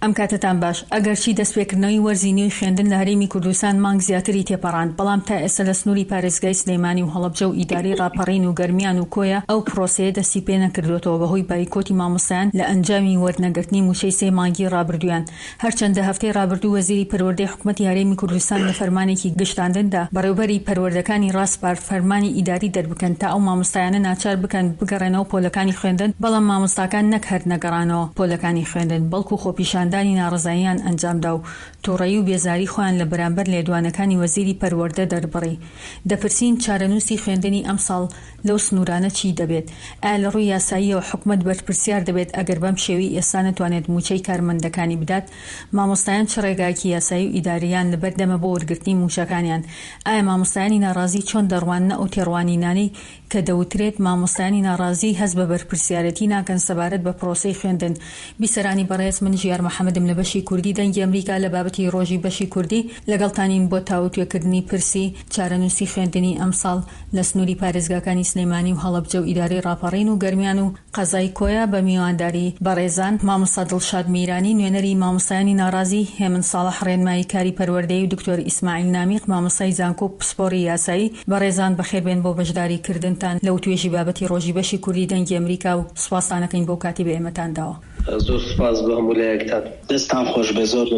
ئەم کاتتان باش. ئەگەرچی دەستپێکردنەوەی وەرزینەوەی خوێندن لە هەرێمی کوردستان مانگ زیاتری تێپەڕاند، بەڵام تا ئێستا لە سنووری پارێزگای سلێمانی و هەڵەبجە و ئیداری ڕاپەڕین و گەرمیان و کۆیە ئەو پرۆسەیە دەستی پێ نەکردوێتەوە بەهۆی بایکۆتی مامۆستایان لە ئەنجامی وەرنەگرتنی موچەی 3 مانگی ڕابردوویان. هەرچەندە هەفتەی ڕابردوو وەزیری پەروەردەی حکوومەتی هەرێمی کوردستان لە فەرمانێکی گشتاندندا بەڕێوەبەری پەروەردەکانی ڕاستپارت فەرمانی ئیداری دەربکەن تا ئەو مامۆستایانە ناچار بکەن بگەڕێنەوە پۆلەکانی خوێندن، بەڵام مامۆستاکان نەک هەر نەگەڕانەوە پۆلەکانی خوێندن، بەڵکو خۆپیشاندانی ناڕزاییان ئەنجامدا و تووڕەیی و بێزاری خۆیان لە بەرامبەر لێدوانەکانی وەزیری پەروەردە دەربڕی. دەپرسین چارەنووسی خوێندنی ئەم ساڵ لەو سنوورانە چی دەبێت؟ ئایا لە ڕووی یاساییەوە حکوومەت بەرپرسیار دەبێت ئەگەر بەم شێوەی ئێستا نەتوانێت موچەی کارمەندەکانی بدات؟ مامۆستایان چ ڕێگایەکی یاسایی و ئیداریان لەبەردەمە بۆ وەرگرتنی موچەکانیان؟ ئایا مامۆستایانی ناڕازی چۆن دەڕواننە ئەو تێڕوانینانەی کە دەوترێت مامۆستایانی ناڕازی هەست بە بەرپرسیارەتی ناکەن سەبارەت بە پرۆسەی خوێندن؟ بیسەرانی بەڕێز، من ژیار محەممەدم لە بەشی کوردی دەنگی ئەمریکا لە بابەتی ڕۆژی بەشی کوردی لەگەڵتانین بۆ تاوتوێکردنی پرسی چارەنووسی خوێندنی ئەم ساڵ لە سنووری پارێزگاکانی سلێمانی و هەڵەبجە و ئیدارەی ڕاپەڕین و گەرمیان و قەزای کۆیە بە میوانداری بەڕێزان مامۆستا دڵشاد میرانی، نوێنەری مامۆستایانی ناڕازی، هێمن ساڵح ڕێنمایی کاری پەروەردەیی و دکتۆر ئیسماعیل نامیق مامۆستای زانکۆ و پسپۆڕی یاسایی. بەڕێزان بەخێربێن بۆ بەشداریکردنتان لەو توێژی بابەتی ڕۆژی بەشی کوردی دەنگی ئەمریکا و سوپاسانەکەین بۆ کاتی بە ئێمەتان داوە. زۆر سپاس بە هەموو لایەکتان، دەستان خۆش بێ. زۆر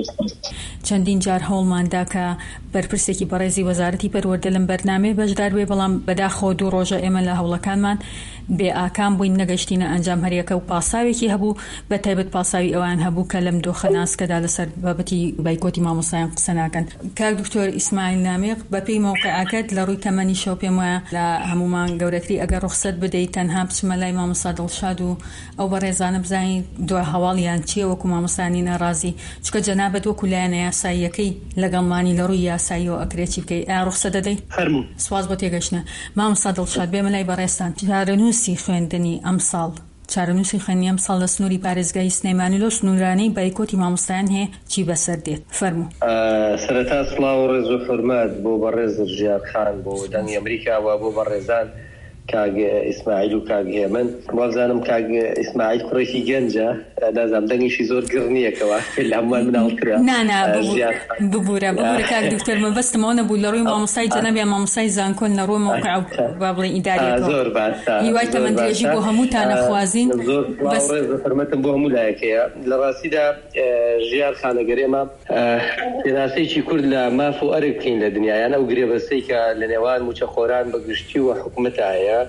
چەندین جار هەوڵماندا کە بەرپرسێکی بەڕێزی وەزارەتی پەروەردە لەم بەرنامەیە بەشدار بێ، بەڵام بەداخەوە 2 ڕۆژە ئێمە لە هەوڵەکانمان بێ ئاکام بووین، نەگەشتینە ئەنجام هەریەکە و پاساوێکی هەبوو، بە تایبەت پاساوی ئەوان هەبوو کە لەم دۆخە ناسکەدا لەسەر بابەتی بایکۆتی مامۆستایان قسە ناکەن. کاک دکتۆر ئیسماعیل نامیق، بەپێی موقعەکەت لە ڕووی تەمەنی شەو پێم وایە لە هەمومان گەورەتری ئەگەر ڕوخسەت بدەیت تەنها بچمە لای مامۆستا دڵشاد و ئەو بەڕێزانە بزانین دوای هەواڵیان چییە وەکو مامۆستانی ناڕازی، چکە جەنابەت وەکو لایەنە یاساییەکەی لەگەڵمانی لە ڕووی یاساییەوە ئەگرێت چی بکەی؟ ئایا ڕوخسەت دەدەی؟ فەرموو. سواز بۆ تێگەشتنە. مامۆستا دڵشاد، بێمە لای بەڕێستان. چارەنووسی خوێندنی ئەم ساڵ، چارەنووسی خوێندنی ئەم ساڵ لە سنووری پارێزگای سلێمانی لەو سنوورانەی بایکۆتی مامۆستایان هەیە چی بەسەر دێت؟ فەرموو. سەرەتا سڵاو و ڕێز و حورمەت بۆ بەڕێز ژیار خان، بۆ دەنگی ئەمریکا و بۆ بەڕێزان کاگ ئیسماعیل و کاگ هێمن. وازانم کاگ ئیسماعیل کوڕێکی گەنجە، نازانم دەنگیشی زۆر گڕنیەکەوە لە هەمووان مناڵکرا. ببوورە کاک دکتۆر، مەبەستمەوە نەبوو لە ڕووی مامۆستای جەنابیان مامۆستای زانکۆن لە ڕووی موقع با بڵێن ئیداریەکەوە. زۆر باشە. هیوای تەمەندرێژی بۆ هەمووتانە خوازین. زۆر حورمەتم بۆ هەموو لایەکەیە. لە ڕاستیدا ژیار خانەگەر ئێمە پێناسەیەکی کورد لە ماف و ئەرک بکەین لە دنیایان، ئەو گرێبەستەی کە لە نێوان موچەخۆران بەگشتی و حکوومەتە هەیە.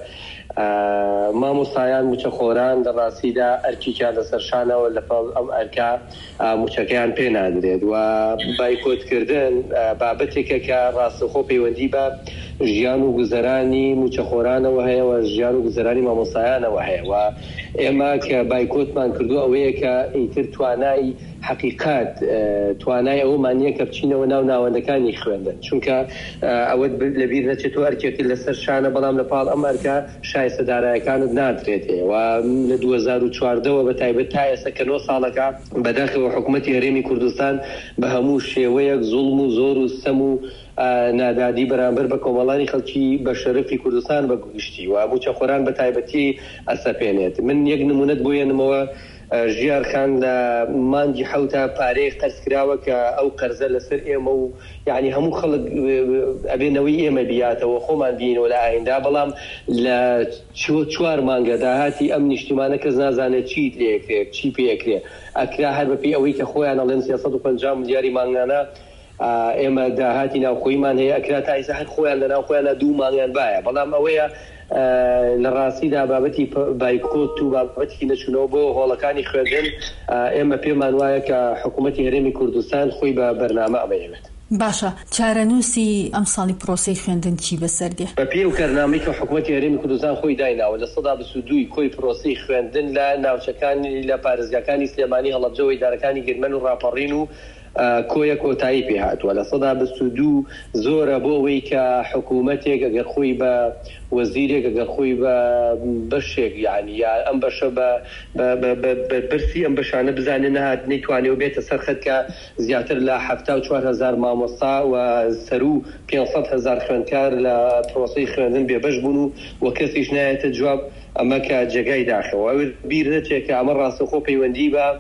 مامۆستایان موچەخۆران لە ڕاستیدا ئەرکییان لەسەرشانەوە لە پاڵ ئەم ئەرکا موچەکەیان پێ نادرێت و بایکۆتکردن بابەتێکە کە ڕاستەخۆ پەیوەندی بە ژیان و گوزەرانی موچەخۆرانەوە هەیە و ژیان و گوزەرانی مامۆستایانەوە هەیە و ئێمە کە بایکۆتمان کردو ئەوەیە کە ئیتر توانای حقیقات، توانای ئەومان نییە کە بچینەوە ناو ناوەندەکانی خوێندن، چونکە ئەوەت لەبیر نەچێتەوە ئەرکێکی لەسەر شانە، بەڵام لە پاڵ ئەم ئەرکە شایستەدارایەکانت نادرێتێ و لە 2014ەوە بە تایبەت تا ئێستا کە 9 ساڵەکە بەداخەوە حکوومەتی هەرێمی کوردستان بە هەموو شێوەیەک زوڵم و زۆر و سەم و نادادی بەرامبەر بە کۆمەڵانی خەڵکی بە شەرەفی کوردستان بەگشتی و موچەخۆران بە تایبەتی ئەسەپێنێت. من یەک نمونەت بۆ یەنمەوە ژیار خان لە مانگی حوتا پارەی قەرز کراوە کە ئەو قەرزە لەسەر ئێمە و یعنی هەموو خەڵک ئەبێنەوەی ئێمە بیاتەوە خۆمان بینەوە لە ئایندا، بەڵام لە 4 مانگە داهاتی ئەم نیشتیمانە کەس نازانێت چیت لێکرێت چی پێکرێ ئەکرا هەر بەپێی ئەوەی کە خۆیان ئەڵێن 350 ملیاری مانگانە ئێمە داهاتی ناوخۆیمان هەیە ئەکرا تا ئێستا هەر خۆیان لە ناو خۆیانە 2 مانگیان باە، بەڵام ئەوەیە لە ڕاستیدا بابەتی بایکۆت و بابەتی نەچوونەوە بۆ هۆڵەکانی خوێندن ئێمە پێمان وایە کە حکوومەتی هەرێمی کوردستان خۆی بە بەرنامە ئەمەیەوێت. باشە، چارەنووسی ئەم ساڵی پرۆسەی خوێندن چی بەسەر دێ؟ بە پێی و کەرنامەی کە حکوومەتی هەرێمی کوردستان خۆی دایناوە لە 22 کۆی پرۆسەی خوێندن لە ناوچەکانی لە پارێزگاکانی سلێمانی، هەڵەبجە و ئیدارەکانی گرمەن و ڕاپەڕین و کۆیە کۆتایی پێ هاتووە. لە 22 زۆرە بۆ ئەوەی کە حکوومەتێک ئەگەر خۆی بە وەزیرێک ئەگەر خۆی بە بەشێک یعنی یا ئەم بەشە بە برسی ئەم بەشانە بزانێ نەهات نەیتوانێ و بێتە سەرخەت کە زیاتر لە 74,000 مامۆستا و سەر و 500,000 خوێندکار لە پرۆسەی خوێندن بێبەش بوون و کەسیش نایەتە جواب ئەمە کە جێگای داخەوە. ئەوێت بیر نەچێت کە ئەمە ڕاستەخۆ پەیوەندی بە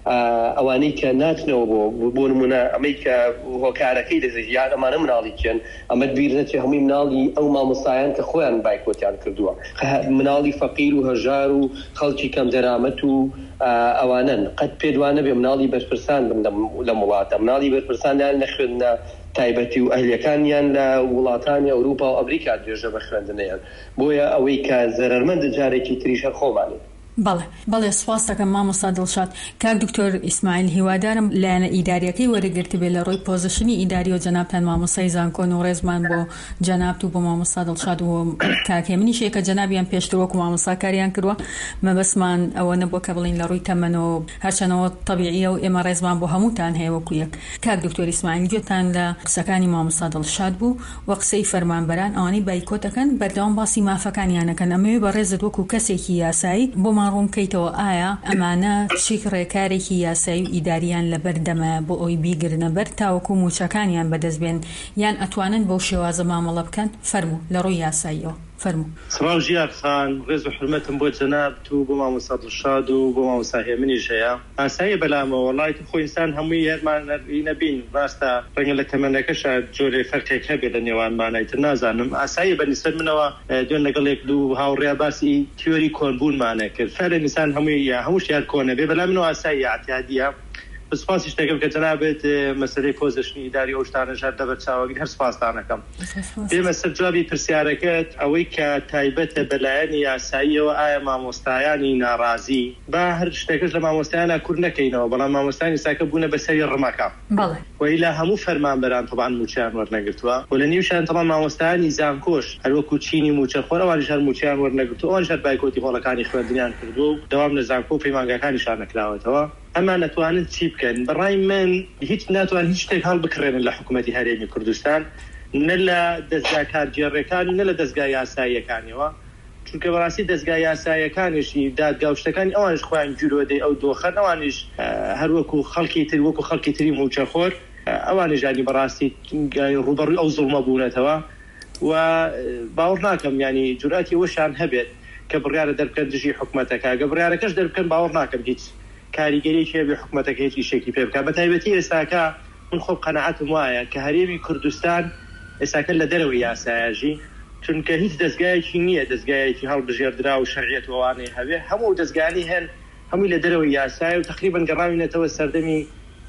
ئەوانەی کە ناتنەوە بۆ نمونە ئەمەی کە هۆکارەکەی دەزیان ئەمانە مناڵیکەن ئەمە بیر نەچێ هەمووی مناڵی ئەو مامۆستایان کە خۆیان بایکۆتیان کردووە مناڵی فەقیر و هەژار و خەڵکی کەم دەرامەت و ئەوانن قەت پێدوانە بێ مناڵی بەرپرسان بن لە وڵاتە مناڵی بەرپرسانیان لە خوێندنە تایبەتی و ئەهلیەکانیان لە وڵاتانی ئەوروپا و ئەمریکا درێژە بە خوێندنیان بۆیە ئەوەی کە زەرمەندە جارێکی تریشە خۆمانێ بەڵێ سواس دەکەم مامۆستا دڵشاد کاک دکتۆر ئیسماعیل هیوادارم لایەنە ئیداریەکەی وەرەگرت بێ لە ڕۆی پۆزیشنی ئیداری و جەنابتان مامۆستای زانکۆن و ڕێزمان بۆ جەنابت و بۆ مامۆستا دڵشاد و کاکێمنیشێ کە جەنابیان پێشتر وەکو مامۆستا کاریان کردووە مەبەسمان ئەوە نەبووە کە بڵین لە ڕووی تەمەنەوە هەرچەنەوە طبیعیە و ئێمە ڕێزمان بۆ هەمووتان هەیە وەکو یەک کاک دکتۆر ئیسماعیل گوێتان لە قسەکانی مامۆستا دڵشاد بوو و قسەی فەرمانبەران ئەوانەی بایکۆتەکەن بەردەوام باسی مافەکانیانەکەن ئەمەوێ بە ڕێزت وەکو کەسێکی یاسایی بۆمان ڕوون بکەیتەوە ئایا ئەمانە چی ڕێکارێکی یاسایی و ئیداریان لەبەردەمە بۆ ئەوی بیگرنە بەر تاوەکو موچەکانیان بەدەستبێن یان ئەتوانن بەو شێوازە مامەڵە بکەن فەرموو لە ڕووی یاساییەوە فەرموو. سڵاو ژیار خان ڕێز و حرمەتم بۆ جەنابت و بۆ مامۆستا دڵشاد و بۆ مامۆستا هێمنیش هەیە ئاساییە بەلامەوە وەڵای خۆی ئینسان هەمووی هەرمان نەبین ڕاستە ڕەنگە لە تەمەنەکەشە جۆرێ فەرقێک هەبێت لە نێوانمانایتر نازانم ئاساییە بەنسبەت منەوە دوێن لەگەڵ یەک دوو هاوڕێیا باسی تیۆری کۆنبوونمانە کرد فەرە ئینسان هەمووی هەموو شیار کۆنە بێ بەلا منەوە ئاساییە ئاعتیادیە سپاسیش دەکەم کە جەنابێت مەسەلەی پۆزیشنی ئیداری ئەو شتانەژات دەبەر چاوەگیر هەر سپاسدانەکەم دێمە سەر جوابی پرسیارەکەت ئەوەی کە تایبەتە بەلایەنی یاساییەوە ئایا مامۆستایانی ناڕازی با هەر شتێکش لە مامۆستایانە کوور نەکەینەوە بەڵام مامۆستایانی ساکە بوونە بەسەری ڕمەکە وەئیلا هەموو فەرمانبەران تەبعاً موچیان وەرنەگرتووە و لە نێوشیان تەبعاً مامۆستایانی زانکۆش هەروەکو چینی موچەخۆر ئەوانیش هەر موچیان وەرنەگرتووە ئەوانیش هەر بایکۆتی هۆڵەکانی خوێندنیان کردووە و دەوام لە زانکۆ و پەیمانگاکانیشان نەکراوەتەوە ئەمە نەتوانن چی بکەن بەڕای من هیچ ناتوان هیچ شتێک هەڵبکڕێنن لە حکوومەتی هەرێمی کوردستان نە لە دەستگا کارگێڕەکانی نە لە دەستگا یاساییەکانیەوە چونکە بەڕاستی دەستگا یاساییەکانیشی دادگا و شتەکانی ئەوانش خۆیان گیرۆدەی ئەو دۆخەن ئەوانیش هەروەکو خەڵکی تر وەکو خەڵکی تری موچەخۆر ئەوانش ینی بەڕاستی ڕوبەڕووی ئەو زوڵمە بوونەتەوە و باوەڕ ناکەم ینی جورئەتی ئەوەشان هەبێت کە بڕیارە دەربکەن دژی حکوومەتەکە گە بڕیارەکەش دەربکەن باوەڕ ناکەم هیچ کاریگەریەکی بێ حکوومەتەکە هیچ شێکی پێ بکات بەتایبەتی ئێستاکە من خۆم قەنەعەتم وایە کە هەرێمی کوردستان ئێستاکە لە دەرەوەی یاسایەژی چونکە هیچ دەستگایەکی نییە دەستگایەکی هەڵبژێردرا و شەرعیەت وانەی هەبێ هەموو دەستگانی هەن هەمووی لە دەرەوەی یاسایە و تقریبا گەڕاوینەتەوە سەردەمی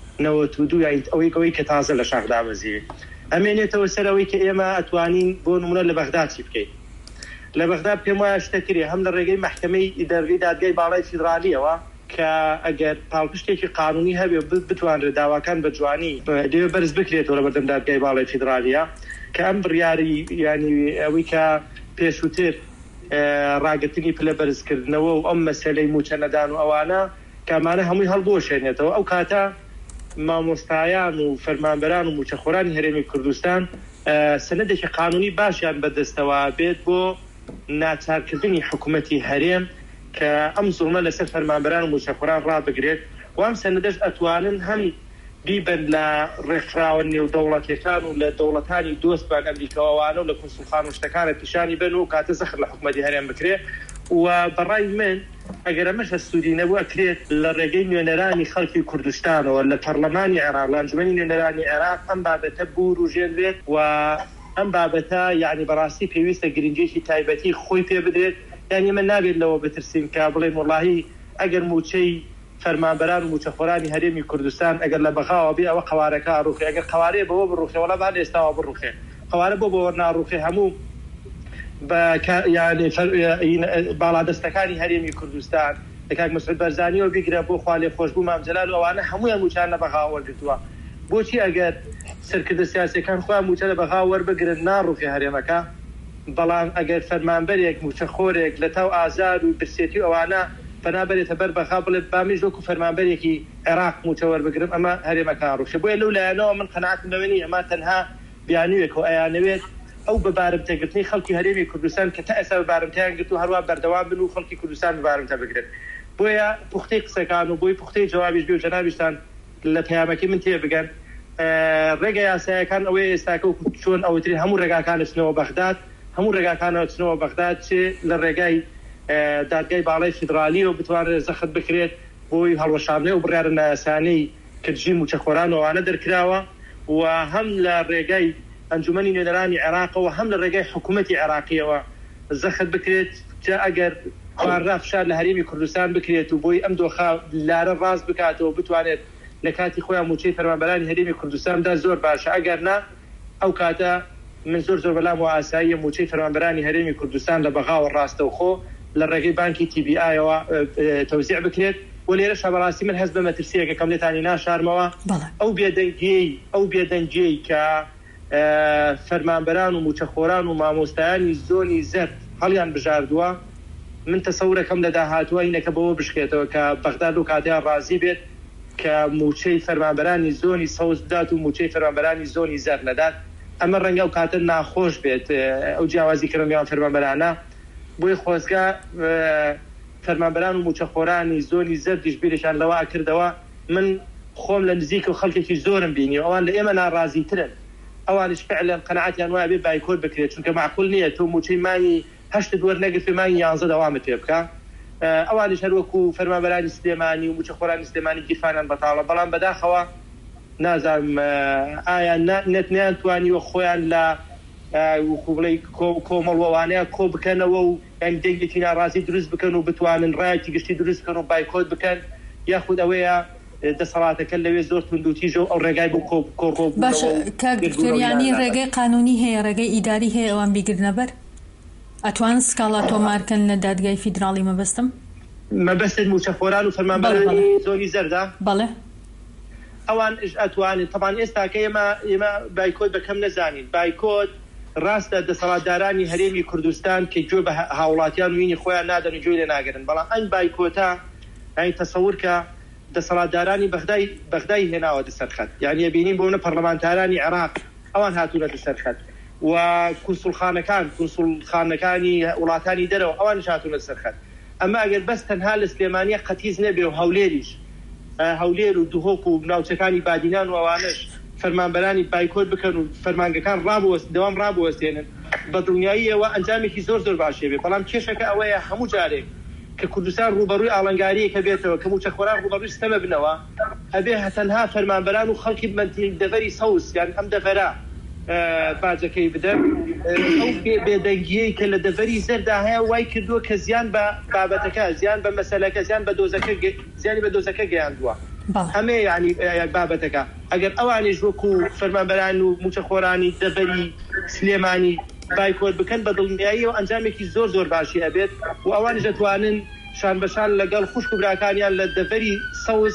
92 یان ئەوەی کە تازە لە شاخدا بەزیوێ ئەمێنێتەوە سەر ئەوەی کە ئێمە ئەتوانین بۆ نمونە لە بەغداد چی بکەین لە بەغداد پێم وایە شتەکرێ هەم لە ڕێگەی مەحکەمەی دەرگای دادگای باڵای فیدرالیەوە کە ئەگەر پاڵپشتێکی قانونی هەبێ بتوانرێت داواکان بە جوانی دەوێت بەرز بکرێتەوە لە بەردەم دادگای باڵای فیدرالیە کە ئەم بڕیاری ینی ئەوەی کە پێشووتر ڕاگررتنی پلە بەرزکردنەوە و ئەم مەسەلەی موچەنەدان و ئەوانە کامانە هەمووی هەڵبۆشێنێتەوە ئەو کاتە مامۆستایان و فەرمانبەران و موچەخۆرانی هەرێمی کوردستان سەنەدێکی قانونی باشیان بەدەستەوە بێت بۆ ناچارکردنی حکوومەتی هەرێم کە ئەم زوڵمە لەسەر فەرمانبەران و موچەخۆران ڕابگرێت و ئەم سەنەدەش ئەتوانن هەم بیبن لە ڕێکخراوە نێودەوڵەتیەکان و لە دەوڵەتانی دۆستبان ئەمریکاوانە و لە کونسڵخان و شتەکانە پیشانی بن و کاتە زەخر لە حکوومەتی هەرێم بکرێ و بەڕای من ئەگەر ئەمەش هەستوری نەبووە کرێت لە ڕێگەی نوێنەرانی خەڵکی کوردستانەوە لە پەرلەمانی عێراق لە ئەنجومەنی نوێنەرانی عێراق ئەم بابەتە بوروژێنرێت و ئەم بابەتە یعنی بەڕاستی پێویستە گرنگێکی تایبەتی خۆی پێ بدرێت یعنی من نابێت لەوە بترسین کە بڵێن وەڵاهی ئەگەر موچەی فەرمانبەران و موچەخۆرانی هەرێمی کوردستان ئەگەر لە بەغاوە بێ ئەوە قوارەکە ڕوخێ ئەگەر قوارێ بەوە بڕوخێ وەڵا با ئێستاوە بڕوخێ قوارە بۆ ناڕوخێ هەموو باڵادەستەکانی هەرێمی کوردستان کاک مەسعود بەرزانیەوە بیگرە بۆ خوا لێ خۆشبوو مام جەلال و ئەوانە هەموویان موچان لە بەغاوە وەرگرتووە بۆچی ئەگەر سەرکردە سیاسیەکان خۆیان موچە لە بەغاوە وەربگرن ناڕوخێ هەرێمەکە بەڵام ئەگەر فەرمانبەرێک موچەخۆرێک لە تاو ئازار و برسێتی ئەوانە فەنابێتە بەر بەخا بڵێت بامیش وەکو فەرمانبەرێکی عێراق موچە وەربگرم ئەمە هەرێمەکان ڕوخێ بۆیە لەو لایەنەوە من قەنەعەتم لەوە نیە ئەمە تەنها بیانوێک و ئەیانەوێت ئەو بەبارمتەگرتنی خەڵکی هەرێمی کوردستان کە تا ئێستا بەبارمتیان گرت و هەروە بەردەوام بن و خەڵکی کوردستان بەبارمتە بگرن بۆیە پوختەی قسەکان و بۆی پوختەی جوابیش بێ و جەنابیشتان لە پەیامەکەی من تێ بگەن ڕێگە یاساییەکان ئەوەیە ئێستاکە چۆن ئەوتری هەموو ڕێگاکان چنەوە بەغداد هەموو ڕێگاکانەوە چنەوە بەغداد چێ لە ڕێگای دادگای باڵای فیدرالی و بتوانێت زەخت بکرێت بۆی هەڵوەشاندنەوە و بڕیارە ناسانەی کردژی موچەخۆران ئەوانە دەرکراوە و هەم لە ڕێگای ئەنجومەنی نوێنەرانی عێراقەوە هەم لە ڕێگای حکوومەتی عێراقیەوە زەخت بکرێت جا ئەگەر خواردا فشار لە هەرێمی کوردستان بکرێت و بۆی ئەم دۆخە لارە ڕاست بکاتەوە بتوانێت لە کاتی خۆیان موچەی فەرمانبەرانی هەرێمی کوردستاندا زۆر باشە ئەگەر نا ئەو کاتە من زۆر بەلام و ئاسایی موچەی فەرمانبەرانی هەرێمی کوردستان لە بەغاوە ڕاستەوخۆ لە ڕێگەی بانکی TBI-ەوە تەوزیع بکرێت و لێرە شەبەڕاستی من هەست بە مەترسیەکە کەم لێتانی ناشارمەوە ئەو بێدەنگیەی کە فەرمانبەران و موچەخۆران و مامۆستایانی زۆنی زەرد هەڵیان بژاردووە من تەسەورەکەم لە داهاتوە اینەکە بەوە بشکێتەوە کە بەغداد و کاتیان ڕازی بێت کە موچەی فەرمانبەرانی زۆنی سەوز بدات و موچەی فەرمانبەرانی زۆنی زەرد نەدات ئەمە ڕەنگە و کاتە ناخۆش بێت ئەو جیاوازیکردنیان فەرمانبەرانە بۆی خۆزگا فەرمانبەران و موچەخۆرانی زۆنی زەردیش بیرشان لەوە کردەوە من خۆم لە نزیک و خەڵکێکی زۆرم بینی ئەوان لە ئێمە ناڕازیترن ئەوانش فعلا قەنەعەتیان وایە بێ بایکۆت بکرێت چونکە معقول نییە تۆ موچەی مانی 8 دووەر نەگرتوی مانی 11 دەوامت پێ بکە ئەوانش هەروەکو فەرمانبەرانی سلێمانی و موچەخۆرانی سلێمانی گیرفانیان بەتاڵە بەڵام بەداخەوە نازانم ئایا نەتنیان توانیوە خۆیان لە وڵی کۆمەڵوەوانەیە کۆ بکەنەوە و یان دەنگێکی ناڕازی دروست بکەن و بتوانن ڕایەکی گشتی دروست بکەن و بایکۆت بکەن یاخود ئەوەیە دەسەڵاتەکە لەوێ زۆر توندوتیژە و ئەو ڕێگای بۆ کۆڕۆ باش کاکتۆریانی ڕێگەی قانونی هەیە ڕێگەی ئیداری هەیە ئەوان بیگرنەبەر ئەتوان سکاڵا تۆمارکەن لە دادگای فیدراڵی مەبەستت موچەخۆران و فەرمانبەرانی زۆنی زەردا بەڵێ ئەوان ئەتوانێت تەمان ئێستاکە ئێمە بایکۆت بەکەم نەزانین بایکۆت ڕاستە دەسەڵاتدارانی هەرێمی کوردستان کە گوێ بە هاوڵاتیان وینی خۆیان نادەن و گوێ لێ ناگەرن بەڵام ئەم بایکۆتە یعنی تەسەور کە دەسەڵاتدارانی بەغدای هێناوە دەسەرخەت یعنی بینین بۆ منە پەرلەمانتارانی عێراق ئەوان هاتوونە دەسەرخەت و کونسوڵخانەکانی وڵاتانی دەرەوە ئەوان هاتوونە دەسەرخەت ئەمە ئەگەر بەس تەنها لە سلێمانیە قەتیز نەبێ و هەولێریش هەولێر و دوهۆک و ناوچەکانی بادینان و ئەوانش فەرمانبەرانی بایکۆت بکەن و فەرمانگەکان دەوام ڕابوەستێنن بە دڵنیاییەوە ئەنجامێکی زۆر باشێ بێ بەڵام کێشەکە ئەوەیە هەموو جارێک کە کوردستان ڕوبەڕووی ئاڵنگاریەکە بێتەوە کە موچەخۆران ڕوبەڕووی ستەمە بنەوە ئەبێ تەنها فەرمانبەران و خەڵکی دەڤەری سەوز یان ئەم دەڤەرە باجەکەی بدەن ئەو بێدەنگیەی کە لە دەڤەری زەردا هەیە وای کردووە کە زیان بە بابەتەکە زیان بە مەسەلەکە زیانی بە دۆزەکە گەیاندووە هەمێ یعنی بابەتەکە ئەگەر ئەوانیش وەکو فەرمانبەران و موچەخۆرانی دەڤەری سلێمانی بایکۆت بکەن بە دڵنیایی و ئەنجامێکی زۆر باشی ئەبێت و ئەوانیش دەتوانن شان بەشان لەگەڵ خوشک و براکانیان لە دەڤەری سەوز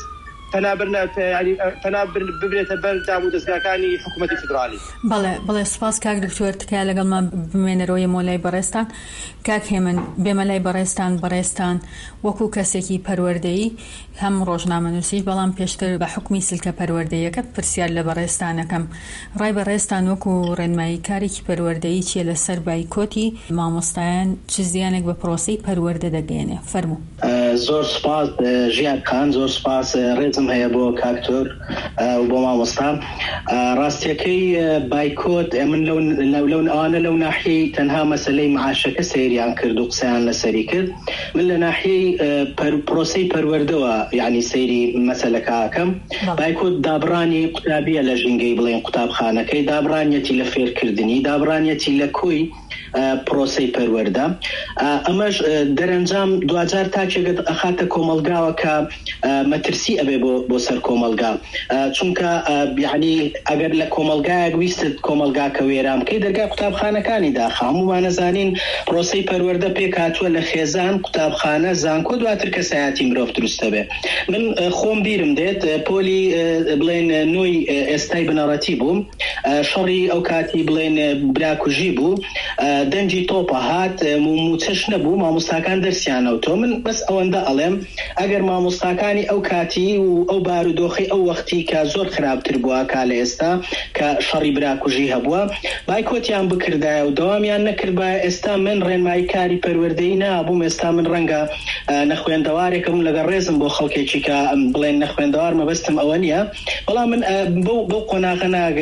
پەنا ببرێتە بەر دام و دەستگاکانی حکوومەتی فیدرالی. بەڵێ سوپاس کاک دکتۆر تکایە لەگەڵمان بمێنەرەوەی مۆلای بەڕێستان کاک هێمن بێمەلای بەڕێستان وەکو کەسێکی پەروەردەیی هەم ڕۆژنامەنووسی بەڵام پێشتر بە حکمی سلکە پەروەردەیەکە پرسیار لە بەڕێستانەکەم ڕای بەڕێستان وەکو ڕێنمایی کارێکی پەروەردەیی چیە لەسەر بایکۆتی مامۆستایان چ زیانێک بە پرۆسەی پەروەردە دەگەێنێ فەرموو. زۆر سپاس ژیانکان زۆر سپاس ڕێزم هەیە بۆ کاکتۆر و بۆ مامۆستا ڕاستیەکەی بایکۆت من لەو ئەوانە لەو ناحیەی تەنها مەسەلەی معاشەکە سەیریان کرد و قسەیان لەسەری کرد من لە ناحیەی پرۆسەی پەروەردەوە یعنی سەیری مەسەلەکەکەم بایکۆت دابڕانی قوتابیە لە ژینگەی بڵێن قوتابخانەکەی دابڕانیەتی لە فێرکردنی دابڕانیەتی لە کۆی پرۆسەی پەروەردە ئەمەش دەرەنجام دوجار تاکێگەت ئەخاتە کۆمەلگاوە کە مەترسی ئەبێ بۆ سەر کۆمەلگا چونکە یعنی ئەگەر لە کۆمەلگایەک ویستت کۆمەلگاکە وێرام بکەی دەرگای قوتابخانەکانی داخە هەمومان نەزانین پرۆسەی پەروەردە پێک هاتووە لە خێزان قوتابخانە زانکۆ دواتر کەسایەتی مرۆڤ دروستە بێ من خۆم بیرم دێت پۆلی بڵێن نوۆی ئێستای بنەڕەتی بووم شەڕی ئەو کاتی بڵێن براکوژی بوو دەنجی تۆپە هات موچەش نەبوو مامۆستاکان دەرسیانەوتۆ من بەس ئەوەندە ئەڵێم ئەگەر مامۆستاکانی ئەو کاتی و ئەو بارودۆخی ئەو وەختی کە زۆر خراپتر بووە کا لە ئێستا کە شەڕی براکوژی هەبووە بایکۆتیان بکردایە و دەوامیان نەکردبە ئێستا من ڕێنمایی کاری پەروەردەیی نابووم ئێستا من ڕەنگە نەخوێندەوارێکم لەگە ڕێزم بۆ خەڵکێکی کە بڵێن نەخوێندەوار مەبەستم ئەوە نییە بەڵام من بەو قۆناغە ناگەیشتم کە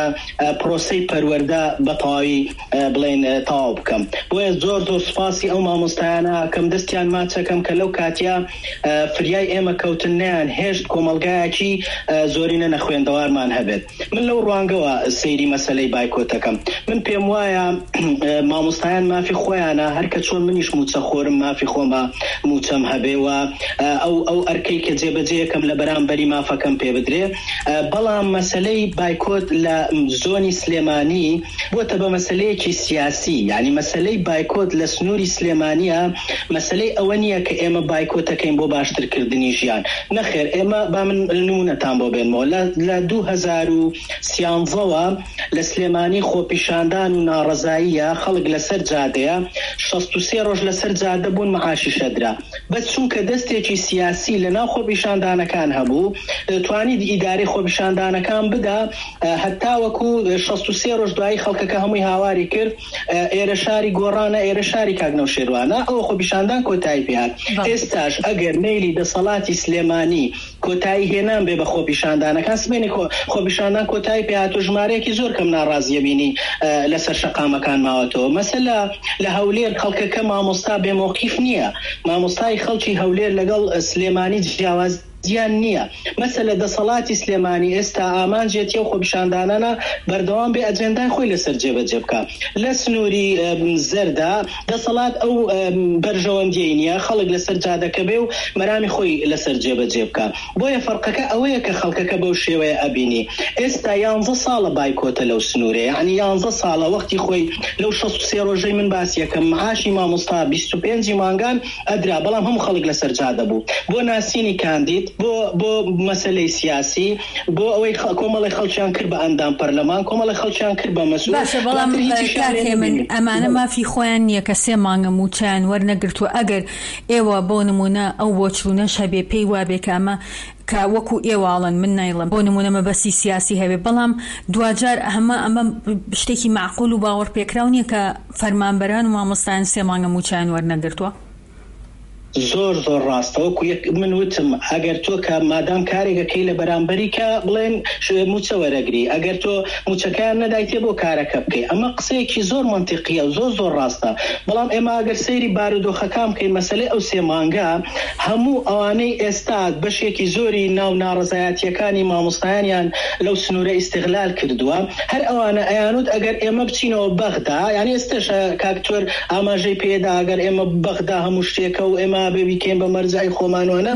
پرۆسەی پەروەردە بە تەواوی بڵێن تەواو بکەم. بۆیە زۆر سوپاسی ئەو مامۆستایانە کەم دەستیان ماچەکەم کە لەو کاتیا فریای ئێمە کەوتن نیان هێشت کۆمەلگایەکی زۆرینە نەخوێندەوارمان هەبێت. من لەو ڕوانگەوە سەیری مەسەلەی بایکۆتەکەم. من پێم وایە مامۆستایان مافی خۆیانە، هەرکە چۆن منیش موچە خۆرم مافی خۆمە موچەم هەبێەوە ئەو ئەرکەی کە جێبەجێیەکەم لە بەرامبەری مافەکەم پێ بدرێ. بەڵام مەسەلەی بایکۆت لە زۆنی سلێمانی بۆتە بە مەسەلەیەکی سیاسی، یعنی مەسەلەی بایکۆت لە سنووری سلێمانیە مەسەلەی ئەوە نییە کە ئێمە بایکۆتەکەین بۆ باشترکردنی ژیان. نەخێر، ئێمە با من نمونەتان بۆ بێنمەوە لە 2013ەوە لە سلێمانی خۆپیشاندان و ناڕەزاییە خەڵک لەسەر جادەیە 63 ڕۆژ لەسەر جادە بوون مەعاشی شەدرا. بەس چونکە دەستێکی سیاسی لە ناو خۆپیشاندانەکان هەبوو توانید ئیداری خۆپیشاندانەکان بدا هەتا وەکو 63 ڕۆژ دوایی خەڵکەکە هەمووی هاواری کرد ئێرە شاری گۆڕانە ئێرە شاری کاکنەوشێروانە ئەوە خۆپیشاندان کۆتایی پێهات. ئێستاش ئەگەر میلی دەسەڵاتی سلێمانی کۆتایی هێنان بێ بە خۆپیشاندانەکان سبێنی خۆپیشاندان کۆتایی پێهات و ژمارەیەکی زۆر کەم ناڕازیە بینی لەسەر شەقامەکان ماوەتەوە. مەسەلا لە هەولێر خەڵکەکە مامۆستا بێمۆقیف نییە، مامۆستای خەڵکی هەولێر لەگەڵ سلێمانی جیاواز زیان نییە. مەسەلە دەسەڵاتی سلێمانی ئێستا ئامانجێتی و خۆپیشاندانانە بەردەوام بێ ئەجێندای خۆی لەسەر جێبەجێ بکە. لە سنووری زەردا دەسەڵات ئەو بەرژەوەندیی نییە، خەڵک لەسەر جادەکە بێ و مەرامی خۆی لەسەر جێبەجێ بکە. بۆیە فەرقەکە ئەوەیە کە خەڵکەکە بەو شێوەیە ئەبینی. ئێستا 11 ساڵە بایکۆتە لەو سنوورێ، یعنی 11 ساڵە وەختی خۆی لەو 63 ڕۆژەی من باسیەکەم معاشی مامۆستا 25 مانگان ئەدرا، بەڵام هەموو خەڵک لەسەر جادە بوو. بۆ ناسینی کاندید، بۆ مەسەلەی سیاسی، بۆ ئەوەی کۆمەڵی خەڵکیان کرد بە ئەندام پەرلەمان، کۆمەڵی خەڵکیان کرد بە مەسئول. باشە، بەڵام کاکێ من ئەمانە مافی خۆیان نییە کە 3 مانگە موچیان وەرنەگرتووە. ئەگەر ئێوە بۆ نمونە ئەو بۆچوونەش هەبێ پێی وابێ کە ئەمە کە وەکو ئێواڵن، من نایڵم بۆ نمونە مەبەستی سیاسی هەبێ، بەڵام دوجار ئەمە شتێکی معقول و باوەڕ پێکراو نییە کە فەرمانبەران و مامۆستایان 3 مانگە موچیان وەرنەگرتووە. زۆر ڕاستەوەکو من وتم ئەگەر تۆ کە مادام کارێکەکەی لە بەرامبەری کە بڵێن موچە وەرەگری، ئەگەر تۆ موچەکان نەدایتێ بۆ کارەکە بکەی. ئەمە قسەیەکی زۆر منتیقیە و زۆر ڕاستە. بەڵام ئێمە ئەگەر سەیری بارودۆخەکان بکەین مەسەلەی ئەو 3 مانگە هەموو ئەوانەی ئێستا بەشێکی زۆری ناو ناڕەزایەتیەکانی مامۆستایانیان لەو سنوورە ئیستیغلال کردووە، هەر ئەوانە ئەیانوت ئەگەر ئێمە بچینەوە بەغدا، یعنی ئێستش کاکتۆر ئاماژەی پێدا ئەگەر ئێمە بەغدا هەموو شتێکە و ئێمە ببیکەین بە مەرجای خۆمانوانە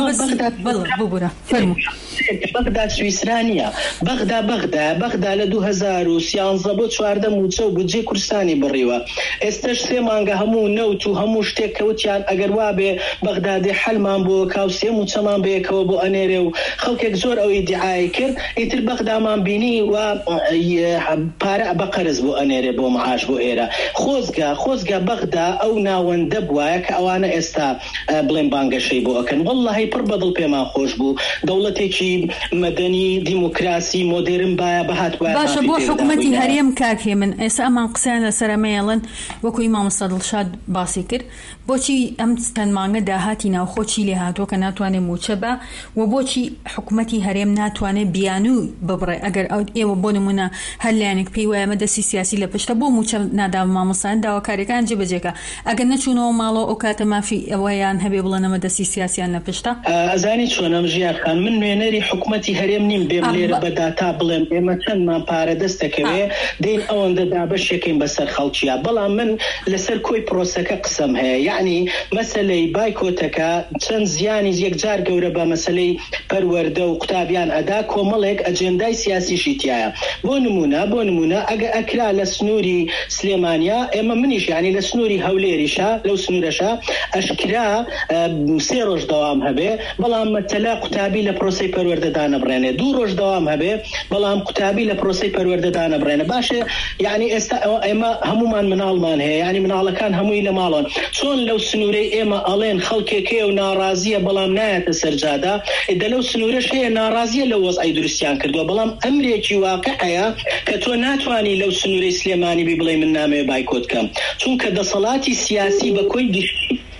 بەغدا سویسرانیە، بەغدا لە 2013 بۆ 14 موچە و بودجێ کوردستانی بڕیوە. ئێستش 3 مانگە هەموو نەوت و هەموو شتێک کەوتیان ئەگەر وابێ بەغدادێ حەلمان بۆ کاو 3 موچەمان بەیەکەوە بۆ ئەنێرێ و خەڵکێک زۆر ئەوەی دیعای کرد ئیتر بەغدامان بینی و پارە بە قەرز بۆ ئەنێرێ بۆ معاش بۆ ئێرە. خۆزگا بەغدا ئەو ناوەندە بووایە کە ئەوانە ئێستا بڵێن بانگەشەی بۆ ئەکەن. وەڵڵاهی پڕ بەدڵ پێمان خۆش بوو، دەوڵەتێکی مەدەنی دیموکراسی مۆدێرن بەهات وایە. باشە، بۆ حکوومەتی هەرێم کاکێ من ئێستا ئەمان قسەیان لەسەر ئەمەیەڵن وەکوی مامۆستا دڵشاد باسی کرد، بۆچی ئەم چەند مانگە داهاتی ناوخۆچی لێ هاتووە کە ناتوانێت موچە بە، و بۆچی حکوومەتی هەرێم ناتوانێت بیانوو ببڕێ. ئەگەر ئێوە بۆ نمونە هەر لایەنێک پێی وایە مەدەسی سیاسی لە پشتە بۆ موچە نادا مامۆستایان داواکاریەکان جێبەجێکە، ئەگەر نەچوونەوە ماڵەوە ئەو کاتە مافی ئەوەیان هەبێ بڵێن مەدەسی سیاسیان لە پشتە. ئەزانی چۆنم ژیارخان، من نوێنەری حکوومەتی هەرێم نیم بێم لێرە بەداتا بڵێم ئێمە چەندمان پارە دەست دەکەوێ دێن ئەوەندە دابەشێکین بەسەر خەڵکیە. بەڵام من لەسەر کۆی پرۆسەکە قسەم هەیە، یعنی مەسەلەی بایکۆتەکە چەند زیانی یەکجار گەورە بە مەسەلەی پەروەردە و قوتابیان ئەدا، کۆمەڵێک ئەجێندای سیاسیشی تایە. بۆ نمونە ئەگە ئەکرا لە سنووری سلێمانیا، ئێمە منیش یعنی لە سنووری هەولێریشە لەو سنوورەشە ئەشکرا 3 ڕۆژ دەوام هەبێ، بەڵام مەتەلا قوتابی لە پرۆسەی پەروەردەدا نەبڕێنێ، 2 ڕۆژ دەوام هەبێ، بەڵام قوتابی لە پرۆسەی پەروەردەدا نەبڕێنە. باشە، یعنی ئێستا ئێمە هەمومان مناڵمان هەیە، یعنی مناڵەکان هەمووی لە ماڵن. چۆن لەو سنوورەی ئێمە ئەڵێن خەڵکێکەیە و ناڕازیە بەڵام نایەتە سەرجادا، لەو سنوورەش هەیە ناڕازیە لە وەزعی دروستیان کردووە، بەڵام ئەمرێکی واقعەیە کە تۆ ناتوانی لەو سنوورەی سلێمانی بڵێ من نامەوێت بایکۆت بکەم، چونکە دەسەڵاتی سیاسی بە کۆی گشتی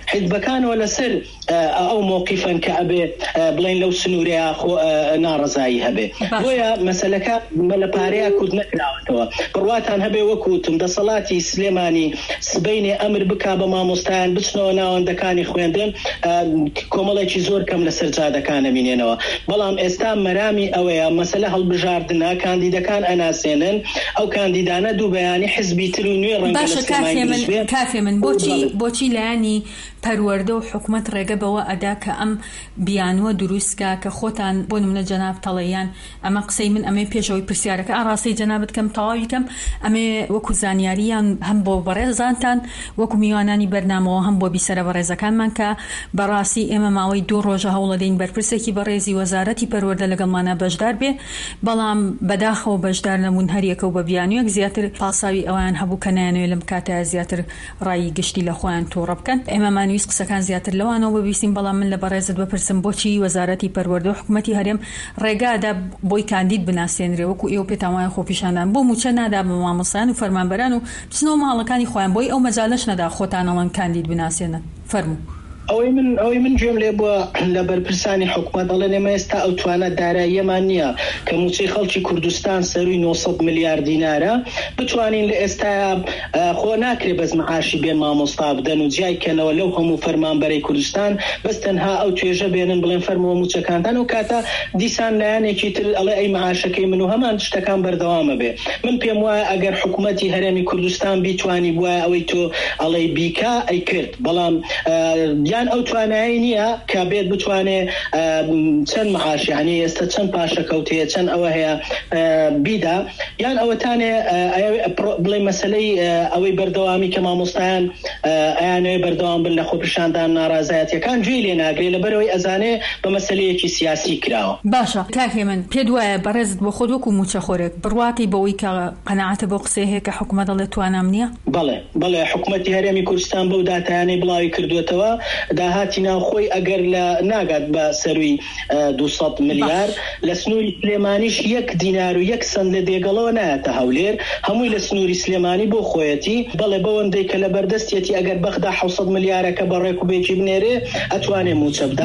حزبەکانەوە لەسەر ئەو مووقیفن کە ئەبێ بڵین لەو سنوورەیە ناڕەزایی هەبێ بۆیە مەسەلەکە لە پارەیە کورد نەکراوەتەوە بڕواتان هەبێ وەکوتم دەسەڵاتی سلێمانی سبەینێ ئەمر بکا بە مامۆستایان بچنەوە ناوەندەکانی خوێندن کۆمەڵێکی زۆر کەم لەسەر جادەکانە بینێنەوە بەڵام ئێستا مەرامی ئەوەیە مەسەلە هەڵبژاردنە کاندیدەکان ئەناسێنن ئەو کاندیدانە دوو بەیانی حزبی تر و نوێ ڕەنگە کافێ من بۆچی لایانی پەروەردە و حکومت ڕێگە بەوە ئەدا کە ئەم بیانوە دروستکە کە خۆتان بۆ نمونە جەناب تەڵەیان ئەمە قسەی من ئەمێ پێشەوەی پرسیارەکە ئاڕاستی جەنابەت کەم تەواوی کەم ئەمێ وەکو زانیاریان هەم بۆ بەڕێزانتان وەکو میوانانی بەرنامەوە هەم بۆ بیسەرە بەڕێزەکانمان کە بەڕاستی ئێمە ماوەی 2 ڕۆژە هەوڵە دەین بەرپرسێکی بەڕێزی وەزارەتی پەروەردە لەگەڵمانە بەشدار بێ بەڵام بەداخەوە بەشدار نەبوون هەریەکە و بە بیانوێک زیاتر پاساوی ئەویان هەبوو کە نایانەوێت لەم کاتەیە زیاتر ڕای گشتی لە خۆیان تۆڕە بکەن ئێمەمانویست قسەکان زیاتر لەوانەوە ببیستین بەڵام من لە بەڕێزت بپرسم بۆچی وەزارەتی پەروەردە و حکومەتی هەرێم ڕێگادا بۆی کاندید بناسێنرێ وەکو ئێوە پێتان وایە خۆپیشاندان بۆ موچە نادا بە مامۆستایان و فەرمانبەران و بچنەوە ماڵەکانی خۆیان بۆی ئەو مەجالەش نەدا خۆتانەوەن کاندید بناسێنن فەرموو ئەوەی من گوێم لێ بووە لە بەرپرسانی حکومەت دەڵێن ئێمە ئێستا ئەو توانە داراییەمان نییە کە موچەی خەڵکی کوردستان سەروی 900 میلیارد دینارە بتوانین لە ئێستا خۆ ناکرێ بەس معاشی بێن مامۆستا بدەن و جیایکەنەوە لەو هەموو فەرمانبەرەی کوردستان بەس تەنها ئەو توێژە بێنن بڵێن فەرمەوە موچەکانتان و کاتە دیسان لایەنێکی تر ئەڵێ ئەی معاشەکەی من و هەمان شتەکان بەردەوامە بێ من پێم وایە ئەگەر حکومەتی هەرێمی کوردستان بیتوانی بووایە ئەوەی تۆ ئەڵێ بیکا ئەی کرد بەڵام ئەو توانایی نییە کە بێت بتوانێ چەند معاش یعنی ئێستا چەند پاشەکەوتەیە چەند ئەوە هەیە بیدا یان ئەوەتانێ بڵێ مەسلەی ئەوەی بەردەوامی کە مامۆستایان ئەیانەوەی بەردەوام بن لە خۆپیشاندان ناڕازایەتیەکان گوێی لێ ناگرێت لەبەرەوەی ئەزانێ بە مەسلەیەکی سیاسی کراوە باشە کاکێ من پێت وایە بەڕێزت بۆ خۆت وەکو موچەخۆرێک بڕواتی بەوەی کە قەنەعەتە بۆ قسەی هەیە کە حکومەت دەڵێ توانام نییە بەڵێ حکومەتی هەرێمی کوردستان بەو داتایانەی بڵاوی کردوێتەوە داهاتی ناوخۆی ئەگەر لە ناگات بە سەروی 200 میلیارد لە سنووری سلێمانیش 1 دینار و 1 سەنت لە دێگەڵەوە نایەتە هەولێر هەمووی لە سنووری سلێمانی بۆ خۆیەتی بەڵێ بەوەندەی کە لە بەردەستێتی ئەگەر بەخدا 700 میلیارەکە بەڕێک و بێکی بنێرێ ئەتوانێ موچە بدا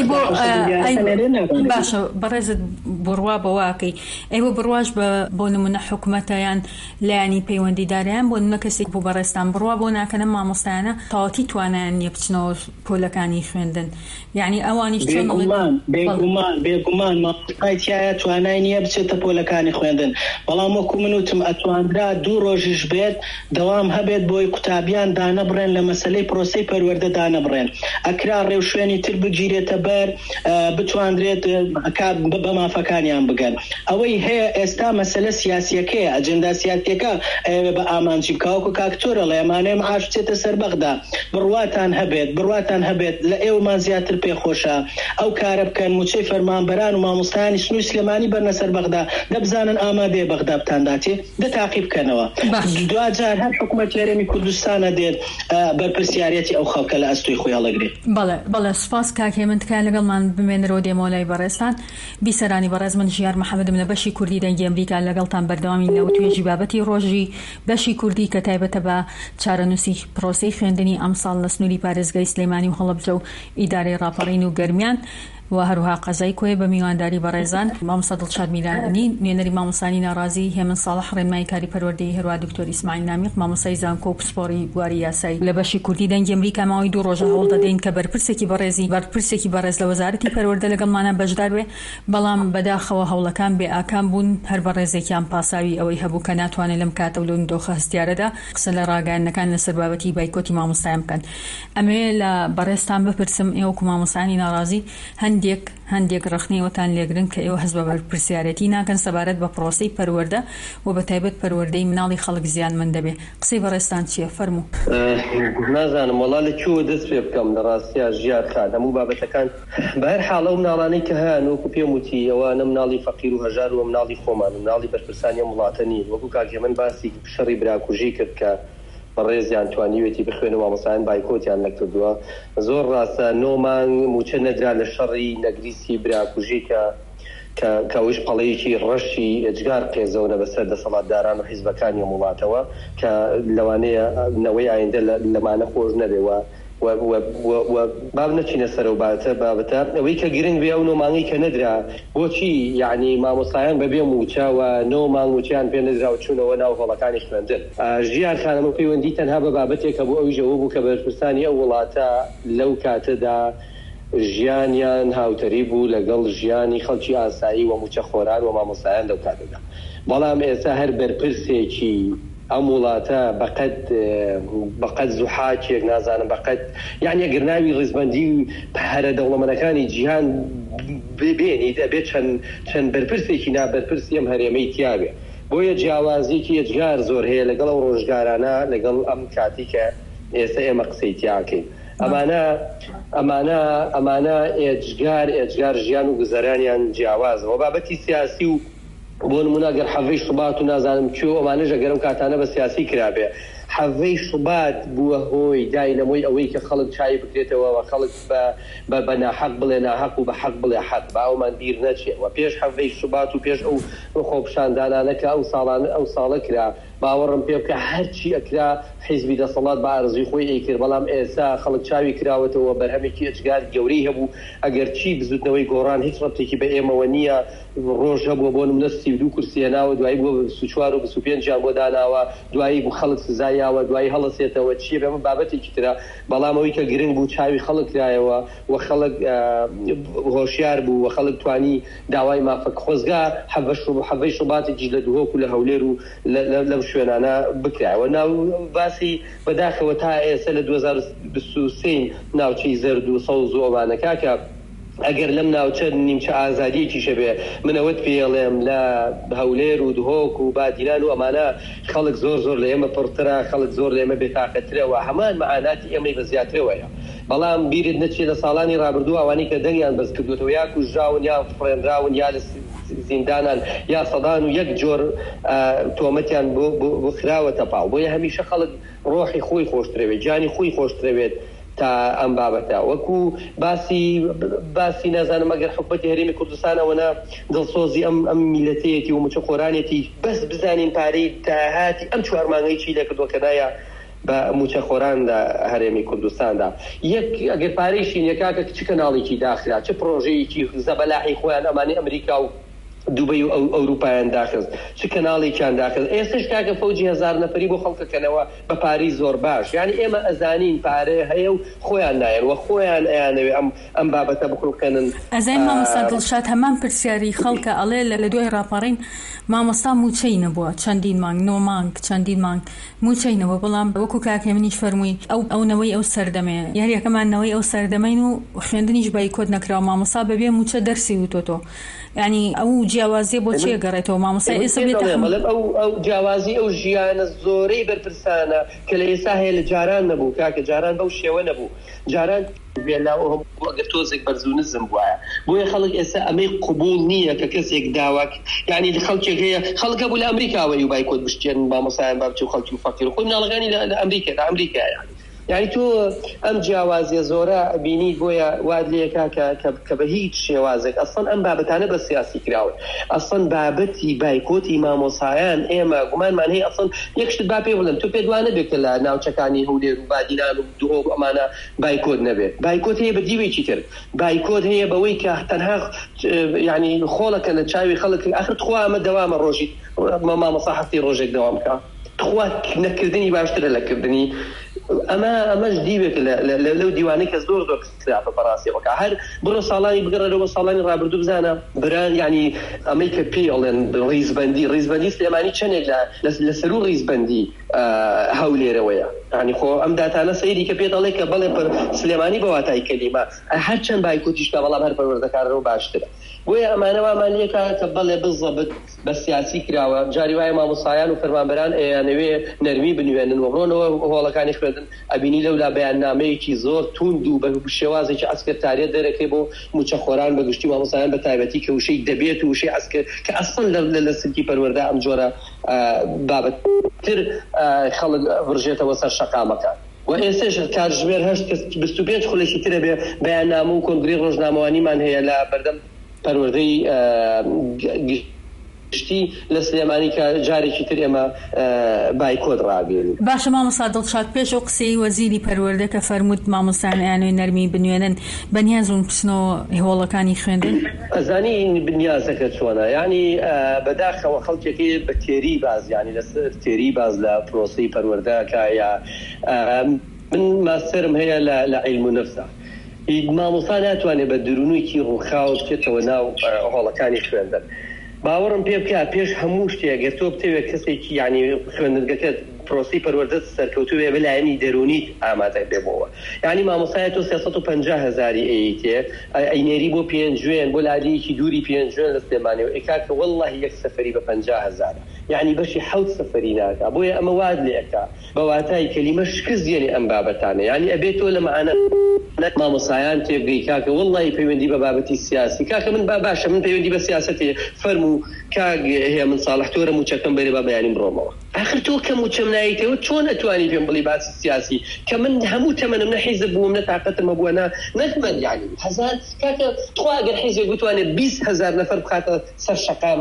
باشە بەڕێزت بڕوا بەواکەی ئەی بۆ بڕواش بۆ نمونە حکومەتەیان لایانی پەیوەندیداریان بۆ نمونە کەسێک بۆ بەڕێستان بڕوا بۆ ناکەنە مامۆستایانە تاواتی توانیان نییە بچنەوە پۆلەکانی خوێندن یعنی ئەوانیش بێگومان مامۆستایەتیایە توانای نییە بچێتە پۆلەکانی خوێندن بەڵام وەکو منوتم ئەتواندرا 2 ڕۆژیش بێت دەوام هەبێت بۆی قوتابیان دانەبڕێن لە مەسلەی پرۆسەی پەروەردە دانەبڕێن ئەکرا ڕێو شوێنی تر بگیرێتە بەر بتواندرێت بە مافەکانیان بگەن ئەوەی هەیە ئێستا مەسلە سیاسیەکەیە ئەجەندا سیاسیەکە بە ئامانجی بکاوکو کاکتۆرە لە ئەمانەیە معاش بچێتە سەر بەغدا بڕواتان هەبێت لە ئێوەمان زیاتر پێخۆشە ئەو کارە بکەن موچەی فەرمانبەران و مامۆستایانی سنووری سلێمانی بەرنە سەر بەغدا دەبزانن ئامادەیە بەغدا بتانداتێ دەتاقی بکەنەوە دوجار هەر حکومەتی هەرێمی کوردستانە دێت بەرپرسیارەتی ئەو خەڵکە لە ئەستۆی خۆی هەڵەگرێت بەڵێ سوپاس کاکێ من تکایە لەگەڵمان بمێنەرەوە دێمەوەلای بەڕێستان بیسەرانی بەڕێز من ژیار محەممەدم لە بەشی کوردی دەنگی ئەمریکا لەگەڵتان بەردەوامی لەو توێژی بابەتی ڕۆژی بەشی کوردی کە تایبەتە بە چارەنووسی پرۆسەی خوێندنی ئەمساڵ لە سنووری پارێزگای سلێمانی و هەڵەبجە و ئیدارەی ڕاپەڕین و گەرمیان و هەروها قەزای کۆی بە میوانداری بەڕێزان مامۆستا دڵشاد میلانی نوێنەری مامۆستانی ناڕازی هێمن ساڵح ڕێنمای کاری پەروەردەی هەروە دکتۆر ئیسماعیل نامیق مامۆستای زانکۆ و پسپۆڕی بواری یاسایی لە بەشی کوردی دەنگی ئەمریکا ماوەی 2 ڕۆژە هەوڵ دەدەین کە بەرپرسێکی بەڕێز لە وەزارەتی پەروەردە لەگەڵمانە بەشدار بێ بەڵام بەداخەوە هەوڵەکان بێ ئاکام بوون هەر بەڕێزێکیان پاساوی ئەوەی هەبوو کە ناتوانێت لەم کاتە و لەو دۆخە هەستیارەدا قسە لە ڕاگەیاندنەکان لەسەر بابەتی بایکۆتی مامۆستایان بکەن ئەمێ لە بەڕێستان بپرسم ئێوەکو مامۆستانی ناڕازی هەندێک ڕخنەوەتان لێگرن کە ئێوە هەست بە بەرپرسیارەتی ناکەن سەبارەت بە پرۆسەی پەروەردە و بە تایبەت پەروەردەی مناڵی خەڵک زیانمەند دەبێ قسەی بەڕێستان چییە فەرموو نازانم وەڵا لە کوێوە دەست پێ بکەم لە ڕاستیە ژیار خان هەموو بابەتەکان بەهەر حاڵە و مناڵانەی کە هەیە وەکو پێم وتی ئەوە نە مناڵی فەقیر و هەژار و مناڵی خۆمان و مناڵی بەرپرسانی وڵاتە نین وەکو کاکێ من باسی شەڕی براکوژی کرد کە بەڕێزیان توانیوێتی بخوێنەوە مامۆستایان بایکۆتیان نەکردووە زۆر ڕاستە نۆمان موچە نەدرا لە شەڕی نەگریسی براکوژی کە ئەوش پەڵەیەکی ڕەشی ئەجگار قێزەونە بەسەر دەسەڵاتداران و حیزبەکانی وڵاتەوە کە لەوانەیە نەوەی ئایندە لەمانە خۆش نەبێەوە باب نەچینە سەر و بابەتە ئەوەی کە گرنگ بێ ئەو نۆمانگی کە نەدرا بۆچی یعنی مامۆستایان بەبێ موچەوە نۆ مانگ موچیان پێ نەدرا و چوونەوە ناو هۆڵەکانی خوێندن. ژیان خانەمە پەیوەندی تەنها بە بابەتێکە بۆ ئەوی ژەوە بوو کە بەرپرسانی ئەو وڵاتە لەو کاتەدا ژیانیان هاوتەری بوو لەگەڵ ژیانی خەڵکی ئاسایی و موچە خۆران و مامۆستایان لەو کاتەدا. بەڵام ئێستا هەر بەرپرسێکی ئەم وڵاتە بەقەت زوحاچێک نازانم بەقەت یعنی ئەگەر ناوی ڕیزبەندی هەرە دەوڵەمەندەکانی جیهان ببێنی دەبێت چەند بەرپرسێکی نابەرپرسی ئەم هەرێمەی تیاوێ. بۆیە جیاوازیکی ئێجگار زۆر هەیە لەگەڵ ئەو ڕۆژگارانە لەگەڵ ئەم کاتی کە ئێستا ئێمە قسەی تیاکەین. ئەمانە ئێجگار ژیان و گوزەرانیان جیاوازەوە. بابەتی سیاسی و بۆ نمونە گەر حەڤەی شوبات و نازانم چۆ ئەمانەش ئەگەرم کاتانە بە سیاسی کرابێ حەڤەی شوبات بووە هۆی داینەمۆی ئەوەی کە خەڵک چای بکرێتەوە و خەڵک بە ناحەق بڵێ ناحەق و بە حەق بڵێ حەق باوەمان بیر نەچێ و پێش حەڤەی شوبات و پێش ئەو خۆپشاندانانە کە ئەو ساڵە کرا باوەڕم پێ بکە هەرچی ئەکرا حیزبی دەسەڵات بە ئارزوی خۆی ئەیکرد. بەڵام ئێستا خەڵک چاوی کراوەتەوە بەرهەمێکی ئەجگار گەورەی هەبوو ئەگەر چی بزوتنەوەی گۆڕان هیچ ڕەبتێکی بە ئێمەوە نییە. ڕۆژ هەبووە بۆ نمونە 32 کورسی هێناوە دوایی بۆ 24 و 25 بۆ داناوە دوایی بوو خەڵک سزایاوە دوایی هەڵەسێتەوە چیە بێمە بابەتێکی ترە. بەڵام ئەوەی کە گرنگ بوو چاوی خەڵک کرایەوە و خەڵک هۆشیار بوو و خەڵک توانی داوای مافەک خۆزگا حەڤەی شوباتێکی لە دوهۆک و لە هەولێر و لەو شوێنانە بکرایەوە. ناو باسی بەداخەوە تا ئێستا لە 2023 ناوچەی زەرد و سەوز و ئەوانە کاکە ئەگەر لەم ناوچە نیمچە ئازادیەکی شەبێ منەوەت پێڵێم لە هەولێر و دهۆک و بادیران و ئەمانە خەڵک زۆر لە ئێمە پڕترە خەڵک زۆر لە ئێمە بێتاقەترەوە هەمان مەعاناتی ئێمەی بە زیاترەوەیە. بەڵام بیرت نەچێت لە ساڵانی ڕابردوو ئەوانی کە دەنگیان بەس کردوێتەوە یا کوژراون یا فڕێنراون یا لە زیندانان یا سەدان و یەک جۆر تۆمەتیان بۆ خراوەتە پاو. بۆیە هەمیشە خەڵک ڕۆحی خۆی خۆشترەوێت جانی خۆی خۆشترەوێت تا ئەم بابەتە وەکو باسی نازانم ئەگەر حکومەتی هەرێمی کوردستانەوەنا دڵسۆزی ئەم میلەتەیەتی و موچە خۆرانێتی بەس بزانین پارەی داهاتی ئەم چوارمانگەی چی لە کردووەکەدایە بە موچە خۆراندا هەرێمی کوردستاندا. یەک ئەگەر پارەیشین یەکاکە چ کەناڵێکی داخرا چه پرۆژەیەکی زەبەلاحی خۆیان ئەمانی ئەمریکا و دوبەی و ئەوروپایان داخست چ کەناڵێکیان داخست. ئێستش کاکە فەوجی 1000 نەفەری بۆ خەڵکەکەنەوە بە پارەی زۆر باش. یعنی ئێمە ئەزانین پارەیە هەیە و خۆیان نایەن و خۆیان ئەیانەوێ ئەم بابەتە بخڕوکەنن. ئەزای مامۆستا دڵشاد هەمان پرسیاری خەڵکە ئەڵێ لە دوای ڕاپەڕین مامۆستا موچەی نەبووە چەندین مانگ نۆ مانگ چەندین مانگ موچەی نەبووە. بەڵام وەکو کاکە منیش فەرمووی ئەوەوەی ئەو سەردەمەیە یاریەکەمانەوەی ئەو سەردەمەین و خوێندنیش بایکۆت نەکراوە مامۆستا بەبێ موچە دەرسی وتۆ. یعنی ئەو جیاوازیە بۆ چیە گەڕێتەوە مامۆستا ئێستا بێتە ئەو جیاوازی ئەو ژیانە زۆرەی بەرپرسانە کە لە ئێستا هەیە لە جاران نەبوو کاکە جاران بەو شێوە نەبوو جاران ئەگەر تۆزێک بەرزوو نزم بواە بۆیە خەڵک ئێستا ئەمەی قبول نییە کە کەسێک داواک یعنی خەڵکێک هەیە خەڵکە بوو لە ئەمریکاوەی و بایکۆت بشتێن مامۆستایان بابچێ و خەڵکی و فەقیر خۆی مناڵەکانی لە ئەمریکا یعنی تۆ ئەم جیاوازیە زۆرە بینی بۆیە واد لێکا کە بە هیچ شێوازێک ئەسڵەن ئەم بابەتانە بە سیاسی کراون. ئەسڵەن بابەتی بایکۆتی مامۆسایان ئێمە گومانمان هەیە ئەسڵەن یەکشت با پێ بڵێم تۆ پێ دوانە بێت کە لە ناوچەکانی هەولێر و بادیران و دوهۆ ئەمانە بایکۆت نەبێت. بایکۆت هەیە بە دیوێکی تر بایکۆت هەیە بەوەی کە تەنها یعنی خۆڵەکە لە چاوی خەڵک ئاخر خوا ئەمە دەوامە ڕۆژی مامۆستا هەفتی ڕۆژێک دەوام بکە خوا نەکردنی باشترە لەکردنی ئەمەش دیوێک لەو دیوانەی کە زۆر کراپە بەڕاستی وەکە هەر بڕۆ ساڵانی بگەڕێەوە ساڵانی ڕابردوو بزانە بران ینی ئەمەی کە پێڵێن ڕیزبەندی سلێمانی چەندێک لە سەر و ڕیزبەندی هەولێرەوەیە ینی خۆ ئەم داتانە سەیری کە پێ دەڵێ کە بەڵێ سلێمانی بەواتای کەلیمە هەرچەند بایکۆتیشکە بەڵام هەر پەروەردەکارەوە باشترە. بۆیە ئەمانەوەمان لێکە کە بەڵێ بزەبت بە سیاسی کراوە جاری وایە مامۆسایان و فەرمانبەران ئەیانەوێ نەرمی بنوێنن و بڕۆنەوە هۆڵەکانی خوێندن ئەبینی لەولا بەیاننامەیەکی زۆر توند و بە شێوازێکی ئەسکەرتاریەت دەرەکەی بۆ موچەخۆران بە گشتی مامۆسایان بە تایبەتی کە وشەی دەبێت و وشەی ئەسکەر کە ئەسڵ لە سلکی پەروەردە ئەم جۆرە بابەتتر خەڵک ڕژێتەوە سەر شەقامەکان. و ئێستش کاتژمێر 25 خولێکی ترە بێ بەیاننامە و کۆنگرێ ڕۆژنامەوانیمان هەیە لە بەردەم پەروەردەی شتی لە سلێمانی کە جارێکی تر ئێمە بایکۆت ڕابێنین. باشە مامۆستا دڵشاد، پێش ئەو قسەی وەزیری پەروەردە کە فەرمووت مامۆستایان ئەیانۆی نەرمی بنوێنن، بەنیازون بچنەوە هێوڵەکانی خوێندن؟ ئەزانی بنیازەکە چۆنە، یعنی بەداخەوە خەڵکێکی بە تێری باز، یعنی لەسەر تێری باز لە پرۆسەی پەروەردەکە یا من ماستەرم هەیە لە عیلم و نەفسە. مامۆستا ناتوانێت بە درونویکی ڕووخاو بچێتەوە ناو هۆڵەکانی خوێندن. باوەڕم پێ بکە پێش هەموو شتێک تۆ بتەوێت کەسێکی یعنی خوێندنگەکەت پرۆسی پەروەردە سەرکەوتوێ بەلایەنی دەرونیت ئامادە بێبەوە. یعنی مامۆستایە تۆ 350,000 ئەیتێ ئەینێری بۆ پێنجوێن بۆ لادەیەکی دووری پێنجوێن لە سلێمانیەوە ئێکاکە وەڵڵاهی یەک سەفەری بە 50,000 یعنی بەشی 7 سەفەری ناکا، بۆیە ئەمە واد لێکا بەواتای کەلیمە شکست دێنێ ئەم بابەتانە. یعنی ئەبێت تۆ لە معنە مامۆسایان تێبگەی کاکە وەڵڵاهی پەیوەندی بە بابەتی سیاسی کاکە من باشە من پەیوەندی بە سیاسەتێ فەرموو کاک هەیە من ساڵح تۆرە موچەکەم بەرێ بە بەیانی بڕۆمەوە. آخر تۆ کە موچەم نایتەوە چۆن ئەتوانی پێم بڵی باسی سیاسی کە من هەموو تەمەنم نە حیزب بووم نە تااقەتمە بووە نەکمەند یعنی هەزار کاکە تۆ ئەگەر حیزێک بتوانێت 20,000 نەفەر بخاتە سەر شەقام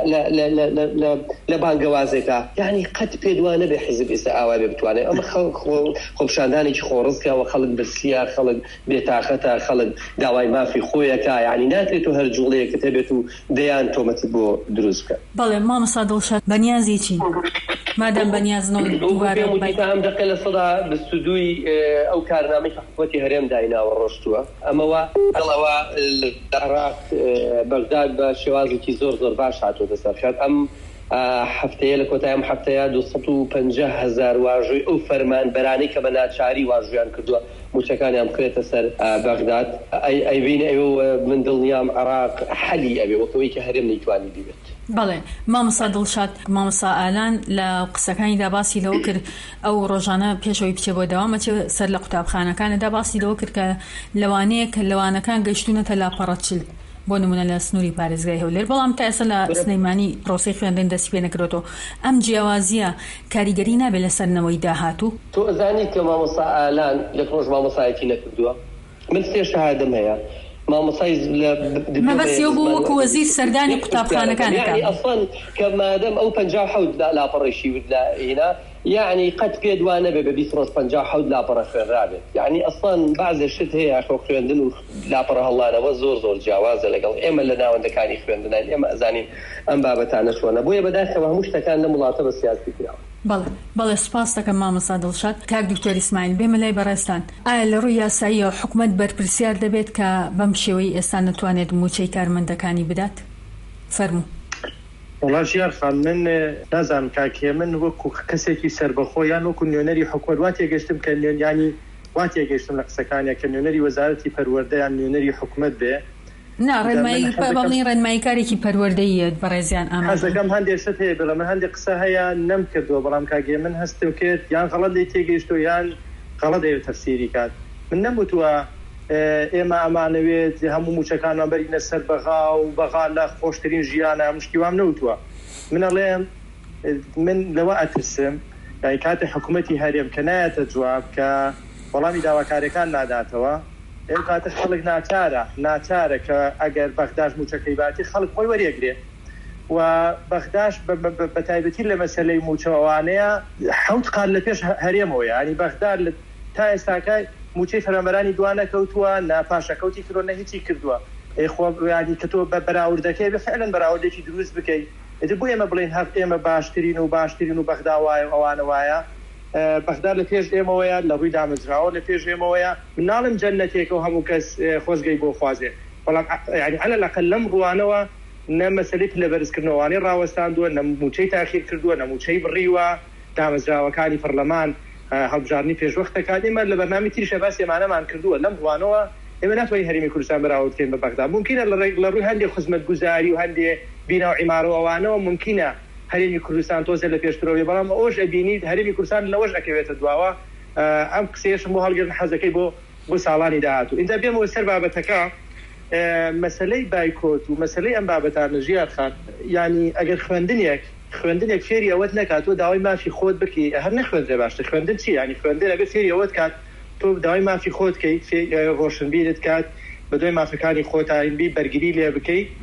لە بانگەوازێکە، یعنی قەت پێدوانە بێ حیزب ئێستا ئاوا بێ بتوانێت ئەمە خۆپشاندانێکی خۆڕزکەوە خەڵک برسیار خەڵک بێتاقەتە خەڵک داوای مافی خۆیەکە، یعنی ناترێت و هەر جوڵەیەکت هەبێت و دەیان تۆمەتی بۆ دروست بکە. بەڵێ مامۆستا دڵشاد بەنیازێکی مادام بەنیازنەوە دووبارە ئەم دقە لە سەدا بستودوی ئەو کارنامەی حکومەتی هەرێم دایناوە ڕۆشتووە. ئەمەوە دڵەوە عێراق بەغداد بە شێوازێکی زۆر باش هاتووەتە سەرکات. ئەم هەفتەیە لە کۆتای ئەم هەفتەیە 250,000 واژۆی ئەو فەرمانبەرانەی کە بە ناچاری واژویان کردووە موچەکانیان بخرێتە سەر بەغداد. ئەیبین ئەوە من دڵنیام عێراق حەلی ئەبێ وەکەوەی کە هەرێم نەیتوانی بیبێت. بەڵێ مامۆستا دڵشاد، مامۆستا ئالان لە قسەکانیدا باسی لەوە کرد ئەو ڕۆژانە پێشەوەی بچێ بۆ دەوامەچێ سەر لە قوتابخانەکانەدا باسی لەوە کرد کە لەوانەیە کە لەوانەکان گەیشتونەتە لاپەڕەچل بۆ نمونە لە سنووری پارێزگای هەولێر، بەڵام تا ئێستا لە سلەیمانی پرۆسەی خوێندن دەستی پێ نەکرێتەوە. ئەم جیاوازیە کاریگەری نابێت لەسەرنەوەی داهاتوو؟ تۆ ئەزانی کە مامۆستا ئالان لە ڕۆژ مامۆسایەتی نەکردووە. من سێ شەهادەم هەیە مامۆسای مەبەستیەوە بوو وەکو وەزیر سەردانی قوتابخانەکانەکە. یعنی ئەسڵەن کە مادەم ئەو 57 لاپەڕێشی هێنا یعنی قەت پێدوانە بێ بە 20 ڕۆژ 57 لاپەڕە خوێنرابێت. یعنی ئەسڵەن بعضێ شت هەیە خۆ خوێندن و لاپەڕە هەڵانەوە زۆر جیاوازە لەگەڵ ئێمە لە ناوەندەکانی خوێندنان. ئێمە ئەزانین ئەم بابەتانە چۆنە، بۆیە بەداخەوە هەموو شتەکان لە وڵاتە بە سیاسی کراوە. بەڵێ سپاس دەکەم مامۆستا دڵشاد. کاک دکتۆر ئیسماعیل بێمە لای بەڕێستان، ئایا لە ڕووی یاساییەوە حکومەت بەرپرسیار دەبێت کە بەم شێوەی ئێستا نەتوانێت موچەی کارمەندەکانی بدات؟ فەرموو. وڵا ژیار خان من نازانم کاکێ من وەکو کەسێکی سەربەخۆ یان وەکو نوێنەری حکومەت وا تێگەشتم کە ینی وا تێگەشتم لە قسەکانیە کە نوێنەری وەزارەتی پەروەردە یان نوێنەری حکومەت بێ ڕێنماییکارێکی پەروەردەیەت بەڕێزیان ئامادەکەم هەندێک شت هەیە بڵێ هەندێک قسە هەیە نەم کردووە، بەڵام کاگێ من هەستم کرد یان غەڵەت لێ تێگەیشتۆ یان غەڵەت دەیەوێت تەفسیری کات. من نەموتووە ئێمە ئەمانەوێت هەموو موچەکانمان بەرینە سەر بەغا و بەغا لە خۆشترین ژیانە مشتیوام نەوتووە. من ئەڵێم من لەوە ئەترسم کاتێ حکوومەتی هەرێم کە نایەتە جواب کە وەڵامی داواکاریەکان ناداتەوە، ئێم کاتە خەڵک ناچارە کە ئەگەر بەغداش موچەکەی باتی خەڵک خۆی وەرێگرێ و بەغداش بە تایبەتی لە مەسەلەی موچەوانەیە 7 قال لە پێش هەرێمەوە. ینی بەغداد تا ئێستاکە موچەی فەرمانبەرانی دوانە کەوتووە، ناپاشەکەوتی کردووە نە هیچی کردووە. خۆ ینی کە تۆ بە بەراوردەکەی بەفعلەن بەراوردێکی دروست بکەیت. بۆ ئێمە بڵین هەر ئێمە باشترین و بەغدا وایە ئەوانە وایە بەغداد لە پێش ئێمەوەیە لە ڕووی دامەزراوە لە پێش ئێمەوەیە. مناڵم جەنەتێکە و هەموو کەس خۆزگەی بۆ خوازێ، بەڵام ینی عەلە لەقەل لەم ڕوانەوە نە مەسەلەی لەبەرزکردنەوەوانەی ڕاوەستاندووە، نە موچەی تاخیر کردووە، نە موچەی بڕیوە، دامەزراوەکانی پەرلەمان هەڵبژاردننی پێشوەختەکان. ئێمە لە بەرنامی تریشە باسی ئێمانەمان کردووە لەم ڕوانەوە ئێمە ناتوانین هەرێمی کوردستان بەراورد بکەین بە بەغداد. ممکنە لە ڕووی هەندێک خزمەتگوزاری و هەندێک بینا و عیمارەوەوانەوە ممکنە هەرێمی کوردستان تۆزە لە پێشترەوەی، بەڵام ئەوش ئەبینیت هەرێمی کوردستان لەوەش ئەکەوێتە دواوە. ئەم قسەیەشم بۆ هەڵگرتن حەزەکەی بۆ ساڵانی داهاتوو. اینجا بێمەوە سەر بابەتەکە مەسەلەی بایکۆت و مەسەلەی ئەم بابەتانە ژیار خان. ینی ئەگەر خوێندنێک فێری ئەوەت نکات تۆ داوای مافی خۆت بکەی، هەر نەخوێندرێ باشتر خوێندن چی؟ ینی خوێندن ئەگەر فێری ئەوەت کات تۆ داوای مافی خۆت کەیت، ڕۆشنبیرت کات بە دوای مافەکانی خۆت ئاینبی بەرگری لێ بکەیت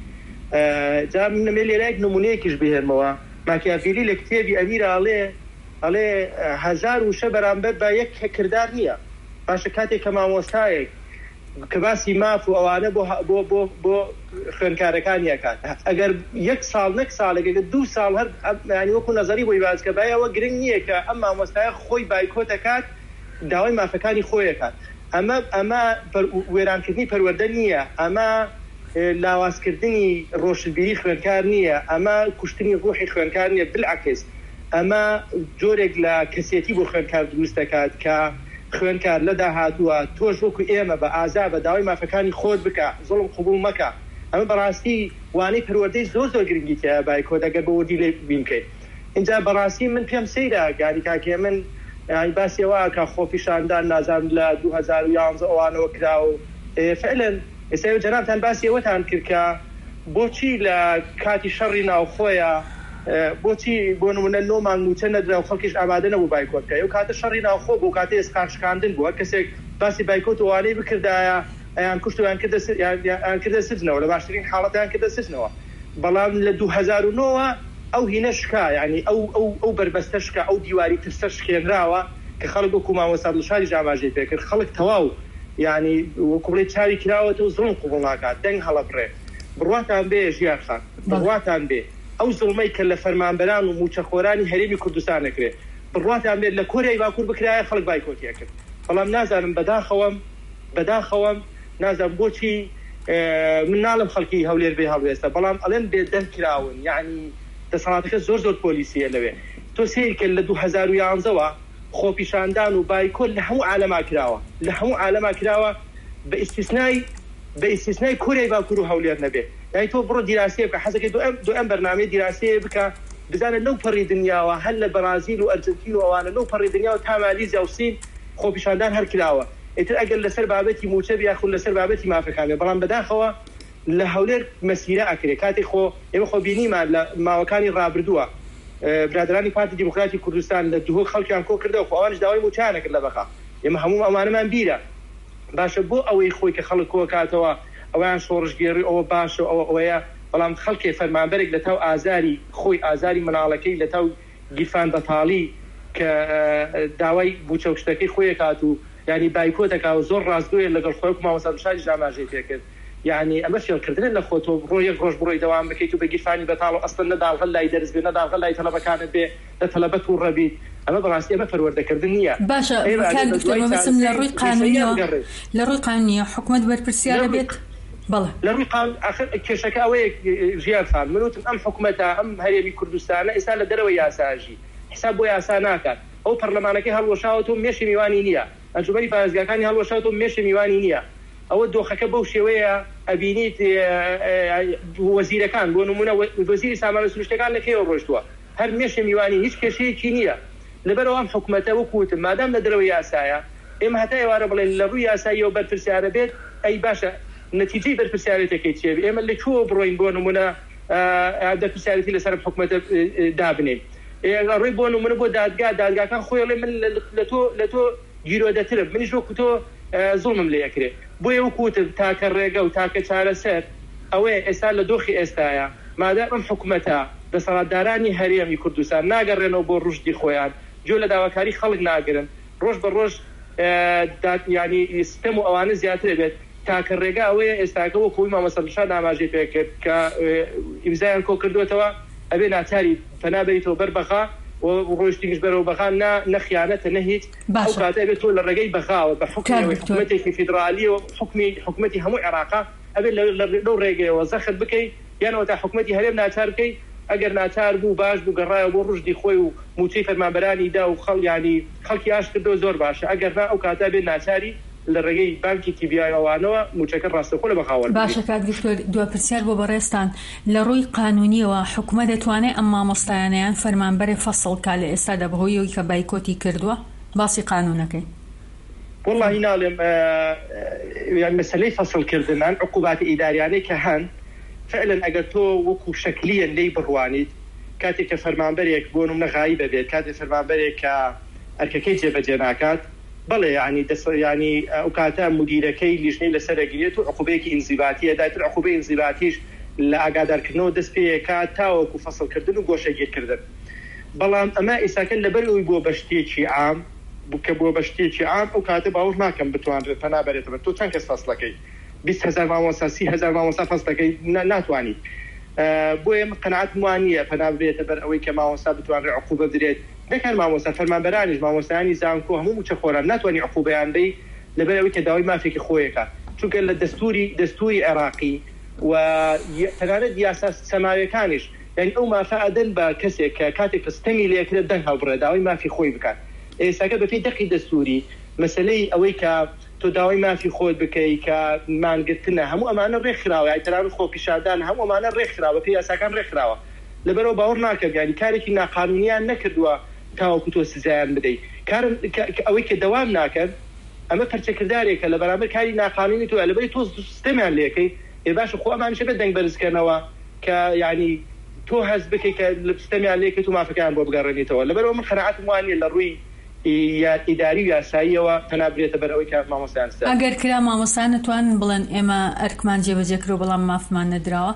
جا من لێرەیەک نمونەیەکیش بهێنمەوە ماکیاڤێلی لە کتێبی ئەمیر ئەڵێ هەزار وشە بەرامبەر بە یەک کردار نییە. باشە کاتێک کە مامۆستایەک کە باسی ماف و ئەوانە بۆ خوێنکارەکانی ئەکات ئەگەر 1 ساڵ نەک ساڵێک 2 ساڵ هەر وەکو نەزەری بۆی باسکە بایەوە گرنگ نییە کە ئەم مامۆستایە خۆی بایکۆت دەکات داوای مافەکانی خۆی دەکات. ئەمە وێرانکردنی پەروەردە نییە، ئەمە لاوازکردنی ڕۆشنبیری خوێنکار نییە، ئەمە کوشتنی ڕوحی خوێنکار نییە، بالعکس ئەمە جۆرێک لە کەسێتی بۆ خوێنکار دروست دەکات کە خوێنکار لە داهاتووە تۆش وەکو ئێمە بە ئازا بە داوای مافەکانی خۆت بکە، زوڵم قبول مەکە. ئەمە بەڕاستی وانەی پەروەردەی زۆر گرنگی تایە بایکۆت ئەگەر بە وردی لێ بینکەیت. اینجا بەڕاستی من پێم سەیرە گاری کاکێ من باسیەوە کە خۆپیشاندان نازانم لە 2011 ئەوانەوە کرا و فعلا ئێستا جەنابتان باسی ئەوەتان کرد کە بۆچی لە کاتی شەڕی ناوخۆیە بۆچی بۆ نمونە نۆمان موچە نەدرا و خەڵکیش ئامادە نەبوو بایکۆت بکە. ئەو کاتە شەڕی ناوخۆ بۆ کاتێ ئێسقاشکاندن بووە کەسێک باسی بایکۆت وانەی بکردایە ئەیان کوشت و یان کردە سجنەوە لە باشترین حاڵەتیان کردە سجنەوە. بەڵام لە 2009 ئەو هینە شکا یعنی ئەو بربەستە شکا ئەو دیواری ترسە شکێنراوە کە خەڵک وەکو مامۆستا دڵشادی ئاماژەی پێ کرد. خەڵک تەواو یعنی وەکو بڵێ چاوی کراوەتە و زوڵم قبوڵ ناکات دەنگ هەڵەبڕێ. بڕواتان بێ ژیان خان، بڕواتان بێ ئەو زڵمەی کە لە فەرمانبەران و موچەخۆرانی هەرێمی کوردستان نەکرێ بڕواتان بێت لە کۆریای باکوور بکرایە خەڵک بایکۆتیە کرد. بەڵام نازانم بەداخەوەم نازانم بۆچی من ناڵم خەڵکی هەولێر بێ هەڵوێستە بەڵام ئەڵێن بێدەنگ کراون یعنی دەسەڵاتەکە زۆر پۆلیسیە لەوێ. تۆ سیر کرد لە 2011ەوە خۆپیشاندان و بایکۆت لە هەموو عالەما کراوە بە ئیستیسنای کۆریای باکوور و هەولێر نەبێ. یعنی تۆ بڕۆ دیراسێ بکە حەزەکەی دو ئەم بەرنامەی دیراسێ بکە بزانە لەو پەڕی دنیاوە هەر لە بەرازیل و ئەرجنتین و ئەوانە لەو پەڕی دنیاوە تا مالیزیا و سین خۆپیشاندان هەر کراوە. ئیتر ئەگەر لەسەر بابەتی موچە بیاخود لەسەر بابەتی مافەکانێ بەڵام بەداخەوە لە هەولێر مەسیرە ئەکرێ. کاتێک ئێمە خۆ بینیمان لە ماوەکانی ڕابردووە برادرانی پارتی دیموکراتی کوردستان لە دووە خەڵکیان کۆ کردەوە خۆ ئەوانش داوای موچیان کرد لە بەخا. ئێمە هەموو ئەمانەمان بیرە. باشە بۆ ئەوەی خۆی کە خەڵک کۆ کاتەوە ئەویان شۆڕژگێڕی ئەوە باشە ئەوەیە بەڵام خەڵکێ فەرمانبەرێک لە تاو ئازاری خۆی ئازاری مناڵەکەی لە تاو گیرفان بەتاڵی کە داوای بوچەوشتەکەی خۆی کات و ینی بایکۆتەکە و زۆر ڕاستگوۆیە لەگەڵ خۆی و مامۆستا دڵشادی ئاماژەی پێ کرد. یعنی ئەمە فێڵکردن لە خۆتۆ ڕۆ یەک ڕۆژ بڕۆی دەوام بکەیت و بە گیرفانی بەتاڵ و ئەسڵ نەداڵغەل لای دەرز بێ نەداڵغەل لای تەلەبەکانت بێ لە تەلەبەت و ڕەبیت. ئەمە بەڕاستی ئەمە پەروەردەکردن نییە. باشە کاک دکتۆر مەبەستم لە ڕووی قانونیە حکومەت بەرپرسیارە بێت. بەڵێ لە ڕووی کێشەکە ئەوەیە ژیانفان منوتم ئەم حکومەتە ئەم هەرێمی کوردستانە ئێستا لە دەرەوەی یاساژی حساب بۆ یاسا ناکات. ئەو پەرلەمانەکەی هەڵوەشاوەتەوە مێشی میوانی نییە، ئەنجومەنی پارێزگاکانی هەڵوەشاوەتەوە مێشی میوانی نییە. ئەوە دۆخەکە بەو شێوەیە ئەبینیت وەزیرەکان بۆ نمونە وەزیری سامانە سروشتەکان لەکەیەوە ڕۆشتووە هەر مێشی میوانی هیچ کێشەیەکی نییە. لەبەرەوە ئەم حکومەتە وەکوتم مادام لە دەرەوەی یاسایە ئێمە هەتا ئێوارە بڵێن لە ڕووی یاساییەوە بەرپرسیارە بێت ئەی باشە نەتیجەی بەرپرسیارەتەکەی چێ ئێمە لەکوێوە بڕۆین بۆ نمونە دەرپرسیارەتی لەسەر حکومەتە دابنێن ڕێی بۆ نمونە بۆ دادگاکان خۆیڵێ من لە تۆ گیرۆدەترم منیش وەکو تۆ زوڵمم لێ یەکرێ. بۆیە وەکوتم تاکە ڕێگە و تاکە چارەسەر ئەوەیە ئێستا لە دۆخی ئێستایە مادام ئەم حکومەتە دەسەڵاتدارانی هەرێمی کوردستان ناگەڕێنەوە بۆ ڕشدی خۆیان جۆ لە داواکاری خەڵک ناگرن ڕۆژ بە ڕۆژ ینی سیستەم و ئەوانە زیاتر بێت. تاکە ڕێگە ئەوەیە ئێستاکە وەکوی مامۆستا دڵشاد ئاماژەی پێ کرد کە ئیمزایان کۆ کردوێتەوە ئەبێ ناچاری پەنابەریتەوە بەربەخا و ڕۆیشتیش بەرەوە بەخان نەخیانەتە نەهیچ ئەو کاتە بێت تۆ لە ڕێگەی بەخاوە بە حکومەتێکی فیدرالی و حکومەتی هەموو عێراقا ئەبێت لەو ڕێگەیەوە زەخت بکەیت یانەوە تا حکومەتی هەرێم ناچار بکەیت. ئەگەر ناچار بوو باش بوو گەڕایە بۆ ڕژدی خۆی و موچەی فەرمانبەرانی دا و خەڵکی ئاش کردەوە زۆر باشە. ئەگەر نا ئەو کاتە بێت ناچاری لە ڕێگەی بانکی تیبیایەوەوانەوە موچەکە ڕاستەخۆ لە بەخاوە. باشە کاک دکتۆر دووەپرسیار بۆ بەڕێستان لە ڕووی قانونیەوە حکومەت دەتوانێت ئەم مامۆستایانەیان فەرمانبەرێ فەسڵکا لە ئێستادا بەهۆیەوەی کە بایکۆتی کردووە باسی قانونەکەی؟ وەڵڵاهی ناڵێم مەسەلەی فەسڵکردنان عقوباتی ئیداریانەی کە هەن فعلا ئەگەر تۆ وەکو شەکلیە لێی بڕوانیت کاتێک کە فەرمانبەرێک بۆ نمونە غایب بێت کاتێک فەرمانبەرێک کە ئەرکەکەی جێبەجێ ناکات بەڵێ ینی ئەو کاتە مدیرەکەی لیژنەی لەسەرەگرێت و عقوبەیەکی ئینزیباتیە دایتر عقوبەی ئینزیباتیش لە ئاگادارکردنەوە دەست پێیەکات تاوەکو فەسڵکردن و گۆشەگیرکردن. بەڵام ئەمە ئێساکە لەبەر ئەوی بۆ بەشتێکی عام بکە بۆ بەشتێکی عام ئەو کاتە باوەڕ ناکەم بتوانرێت پەنابەرێتەوە. تۆ چەند کەس فەسڵەکەی 20,000 مامۆستا 30,000 مامۆستا فەسڵەکەی ناتوانیت. بۆیە قەناعەتم وان نییە پەنابرێتە بەر ئەوەی کە مامۆستا بتوانرێت عقوبە بدرێت. دەکەن مامۆستا فەرمانبەرانیش مامۆستایانی زانکۆ هەموو موچەخۆران ناتوانانی عقوبەیان بدەیت لەبەر ئەوەی کە داوای مافێکی خۆیەکە، چونکە لە دەستوری عێراقی و تەنانەت یاسا سەماویەکانیش یعنی ئەو مافە ئەدەن بە کەسێک کە کاتێک ستەمی لێکرێت دەنگ هەڵبڕێت داوای مافی خۆی بکات. ئێستاکە بەپێی دەقی دەستوری مەسلەی ئەوەی کە تۆ داوای مافی خۆت بکەی کە مانگرتنە هەموو ئەمانە ڕێکخراوە، ئایتەران خۆپیشاندان هەموو ئەمانە ڕێکخراوە، پێی یاساکان ڕێکخراوە. لەبەرەوە باوەڕ ناکەم یعنی کارێکی ناقانونیان نەکردووە تاوەکو تۆ سزایان بدەیت. کارم ئەوەی کە دەوام ناکەن ئەمە پەرچەکردارێکە لەبەرامبەر کاری ناقانونی تۆ لەبەری تۆ سیستەمیان لێکەی باشە خۆ ئەمانشە بە دەنگ بەرزکردنەوە کە یعنی تۆ هەز بکەی کە لە سیستەمیان لێکەیت و مافەکان بۆ بگەڕێنیتەوە. لەبەرەوە من قەناعەتم وانە لە ڕووی ئیداری و یاساییەوە پەنابرێتە بەر ئەوەی کە مامۆستایان ستا. ئەگەر کرا مامۆستایان نتوانن بڵێن ئێمە ئەرکمان جێبەجێکرۆ بەڵام مافمان نەدراوە؟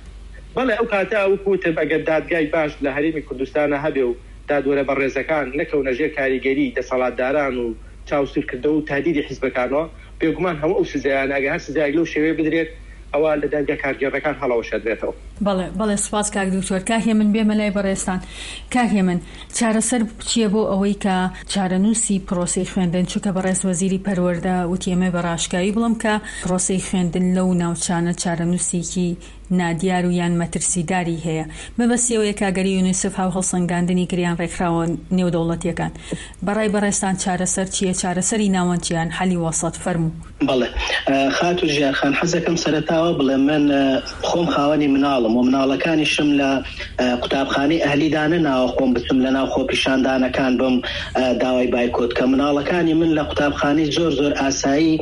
بەڵێ ئەو کاتە ئەو کوتب ئەگەر دادگای باش لە هەرێمی کوردستانە هەبێ و دادوەرە بەڕێزەکان نەکەونە ژێر کاریگەری دەسەڵاتداران و چاوسورکردە و تادیدی حیزبەکانەوە بێگومان هەموو ئەو سزایانە ئەگەر هەر سزایەک لەو شێوەیە بدرێت ئەوە لە دادگای کارگێڕەکان هەڵەوەشێدرێتەوە. بەڵێ سوپاس کاک دکتۆر. کاکێ من بێمە لای بەڕێستان. کاکێ من چارەسەر چییە بۆ ئەوەی کە چارەنووسی پرۆسەی خوێندن چونکە بەڕێز وەزیری پەروەردە وتی ئێمە بەڕاشکایی بڵم کە پرۆسەی خوێندن لەو ناوچانە چارەنووسێکی نادیار و یان مەترسیداری هەیە. مەبەستیەوەیە کاگەری یونیسف هاو هەڵسەنگاندنی گریان ڕێکخراوە نێودەوڵەتیەکان. بەڕای بەڕێستان چارەسەر چییە؟ چارەسەری ناوەندیان حەلی وەسەط فەرموو. بەڵێ خاتو ژیارخان حەزەکەم سەرەتاوە بڵێ من خۆم خاوەنی مناڵم و مناڵەکانیشم لە قوتابخانەی ئەهلیدانە ناوە خۆم بچم لە ناو خۆپیشاندانەکان بم داوای بایکۆت کە مناڵەکانی من لە قوتابخانەی زۆر ئاسایی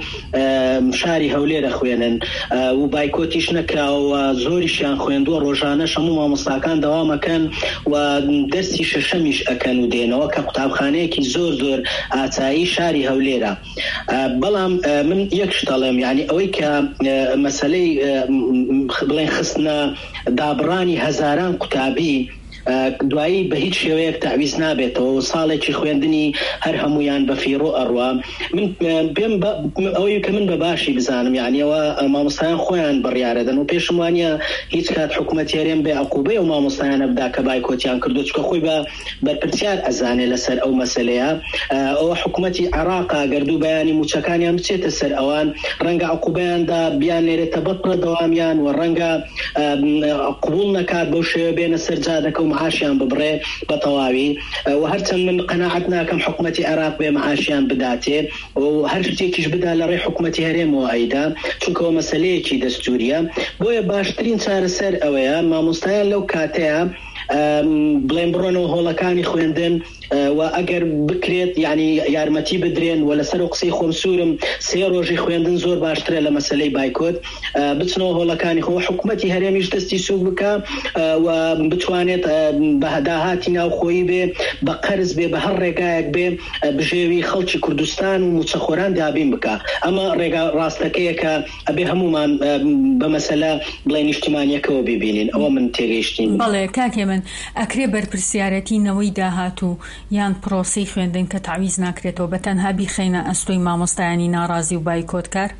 شاری هەولێرە خوێنن و بایکۆتیش نەکراوە زۆریشیان خوێندووە ڕۆژانە هەموو مامۆستاکان دەوامەکەن و دەستی شەشەمیش ئەکەن و دێنەوە کە قوتابخانەیەکی زۆر ئاسایی شاری هەولێرە. بەڵام من یەک شتەڵێم یعنی ئەوەی کە مەسەلەی بڵێن خستنە دابڕانی هەزاران قوتابی دوایی بە هیچ شێوەیەک تعویز نابێتەوە ساڵێکی خوێندنی هەر هەمویان بە فیڕۆ ئەڕوا. من پێم ئەوەی کە من بە باشی بزانم یعنیەوە مامۆستایان خۆیان بڕیارەدەن و پێشم وانە هیچ کات حکوومەت هێرێم بێ عقوبەی و مامۆستایانە بدا کە بایکۆتیان کردو چکە خۆی بە بەرپرسیار ئەزانێ لەسەر ئەو مەسەلەیە. ئەوە حکوومەتی عێراقا گەردوو بەیانی موچەکانیان بچێتە سەر ئەوان ڕەنگە عقوبەیاندا بیان لێرێتە بەپڕە دەوامیان و ڕەنگە قبول نەکات بەو شێوە بێنە سەر جادەکە و معاشیان ببڕێ بە تەواوی و هەرچەند من قەناعەت ناکەم حکوومەتی عێراق بێ معاشیان بداتێ و هەر شتێکیش بدا لە ڕێی حکوومەتی هەرێمەوە ئەیدا چونکەوە مەسەلەیەکی دەستوریە. بۆیە باشترین چارەسەر ئەوەیە مامۆستایان لەو کاتەیە بڵێن بڕۆنەوە هۆڵەکانی خوێندن و ئەگەر بکرێت یعنی یارمەتی بدرێن و لەسەر قسەی خۆم سوورم 3 ڕۆژی خوێندن زۆر باشترە لە مەسەلەی بایکۆت بچنەوە هۆڵەکانی خۆ حکوومەتی هەرێمیش دەستی سوک بکە و بتوانێت بەداهاتی ناوخۆیی بێ بە قەرز بێ بە هەر ڕێگایەک بێ بژێوی خەڵکی کوردستان و موچەخۆران دابین بکە. ئەمە ڕێگا ڕاستەکەیە کە ئەبێ هەمومان بە مەسەلە بڵێن نیشتیمانیەکەوە ببینین. ئەوە من تێگەیشتین. بەڵێ کاکێ من ئەکرێ بەرپرسیارەتینەوەی داهاتوو یان پرۆسەی خوێندن کە تعویز ناکرێتەوە بە تەنها بیخەینە ئەستۆی مامۆستایانی ناڕازی و بایکۆتکار؟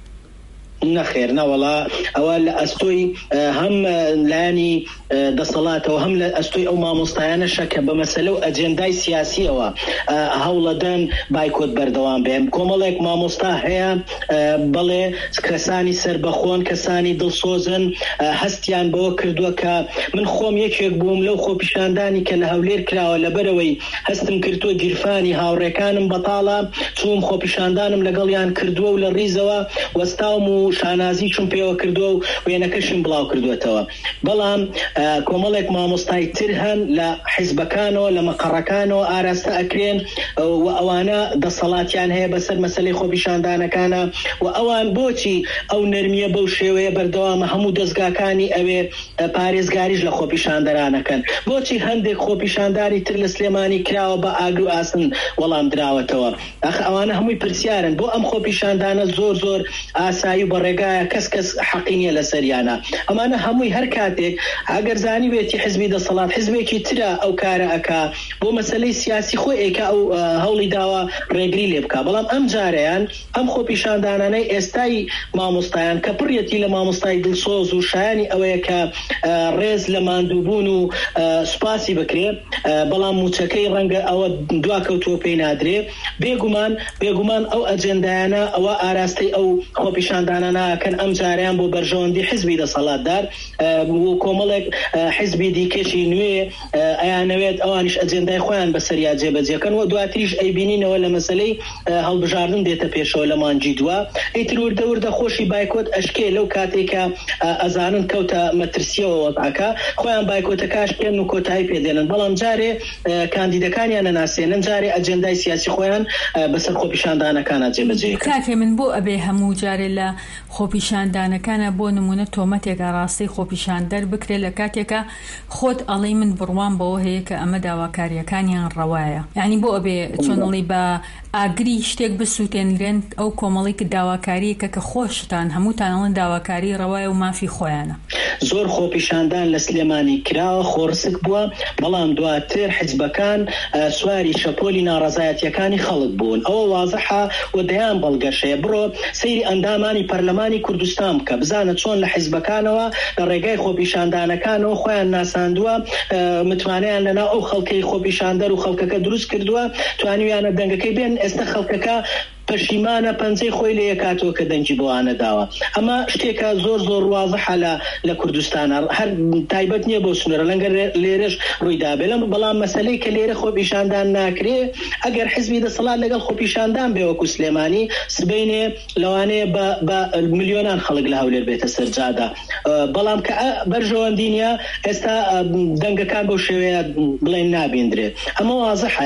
نەخێر نەوەڵا ئەوە لە ئەستۆی هەم لایانی دەسەڵاتەوە هەم لە ئەستۆی ئەو مامۆستایانەشە کە بە مەسەلە و ئەجێندای سیاسیەوە هەوڵەدەن بایکۆت بەردەوام بێن. کۆمەڵێک مامۆستا هەیە بەڵێ کەسانی سربەخۆن کەسانی دڵسۆزن هەستیان بەوە کردووە کە من خۆم یەکێک بووم لەو خۆپیشاندانی کە لە هەولێر کراوە لەبەرەوەی هەستم کردووە گیرفانی هاوڕێکانم بەتاڵە چوم خۆپیشاندانم لەگەڵیان کردووە و لە ڕیزەوە وەستاوم و شانازی چون پێوە کردووە و وێنەکەشم بڵاو کردوێتەوە. بەڵام کۆمەڵێک مامۆستای تر هەن لە حیزبەکانەوە لە مەقەڕەکانەوە ئاراستە ئەکرێن و ئەوانە دەسەڵاتیان هەیە بەسەر مەسەلەی خۆپیشاندانەکانە و ئەوان بۆچی ئەو نەرمیە بەو شێوەیە بەردەوامە هەموو دەستگاکانی ئەوێ پارێزگاریش لە خۆپیشاندەرانەکەن. بۆچی هەندێک خۆپیشانداری تر لە سلێمانی کراوە بە ئاگر و ئاسن وەڵام دراوەتەوە. ئەوانە هەمووی پرسیارن بۆ ئەم خۆپیشاندانە زۆر ئاسایی و بە ڕێگایە کەس حەقینیە لە سەریانە ئەمانە هەمووی هەر کاتێک ئەگەر زانی بێتی حزبی دەسەڵات حزبێکی ترە ئەو کارە ئەکا بۆ مەسەلەی سیاسی خۆی ئێکا ئەو هەوڵی داوە ڕێگری لێ بکە بەڵام ئەم جارەیان ئەم خۆپیشاندانانەی ئێستای مامۆستایان کە پڕیەتی لە مامۆستای دڵسۆز و شایانی ئەوەیە کە ڕێز لە ماندووبوون و سوپاسی بکرێ بەڵام موچەکەی ڕەنگە ئەوە دواکەوتووە پێی نادرێ بێگومان ئەو ئەجێندایانە ئەوە ئاراستەی ئەو خۆپیشاندانانەکەن ئەم جاریان بۆ بەرژەوەندی حزبی دەسەڵاتدار و کۆمەڵێک حزبی دیکەشی نوێ ئەیانەوێت ئەوانیش ئەجێندای خۆیان بەسەریا جێبەجێکەن و دواتریش ئەیبینینەوە لە مەسەلەی هەڵبژاردن دێتە پێشەوە لە مانجی دووە ئیتر وردە خۆشی بایکۆت ئەشکێ لەو کاتێکە ئەزانن کەوتە مەترسیەوە وەزعەکە خۆیان بایکۆتەکەش پێن و کۆتایی پێدێنن بەڵام جارێ کاندیدەکانیان نەناسێنن جارێ ئەجێندای سیاسی خۆیان بەسەر خۆپیشاندانەکانە جێبەجێ کاکێ من بۆ ئەبێ هەموو جارێ لە خۆپیشاندانەکانە بۆ نمونە تۆمەتێکە ڕاستی خۆپیشاندەر بکرێت لە کاتێکە خۆت ئەڵی من بڕوان بەوە هەیە کە ئەمە داواکاریەکانیان ڕەوایە یعنی بۆ ئەبێ چۆنڵی بە ئاگری شتێک بسووتێنرێن ئەو کۆمەڵی کە داواکاریەکە کە خۆشتان هەمووتانەڵەن داواکاری ڕەوایە و مافی خۆیانە زۆر خۆپیشاندان لە سلێمانی کراوە خۆرسک بووە بەڵام دواتر حیزبەکان سواری شەپۆلی ناڕەزایەتیەکانی خەڵک بوون ئەوە وازەحە و دەیان بەڵگەشەیە بڕۆ سەیری ئەندامانی پەرلەمانی کوردستان بکە بزانە چۆن لە حیزبەکانەوە لە ڕێگای خۆپیشاندانەکانەوە خۆیان ناساندووە متمانەیان لەنا ئەو خەڵکەی خۆپیشاندەر و خەڵکەکە دروست کردووە توانیویانە دەنگەکەی بێن ئێستا خەڵکەکە پەشیمانە پەنجەی خۆی لە یەکاتەوە کە دەنگی بۆوانە داوە ئەمە شتێکە زۆر وازەحە لە کوردستانە هەر تایبەت نییە بۆ سنوورە لەنگەر لێرەش ڕوویدا بێ بەڵام مەسەلەی کە لێرە خۆپیشاندان ناکرێ ئەگەر حزبی دەسەڵات لەگەڵ خۆپیشاندان بێ وەکو سلێمانی سبەینێ لەوانەیە بە میلیۆنان خەڵک لە هەولێر بێتە سەرجادا بەڵام کە بەرژەوەندی نیە ئێستا دەنگەکان بەو شێوەیە بڵێن نابیندرێت ئەمە وازەحە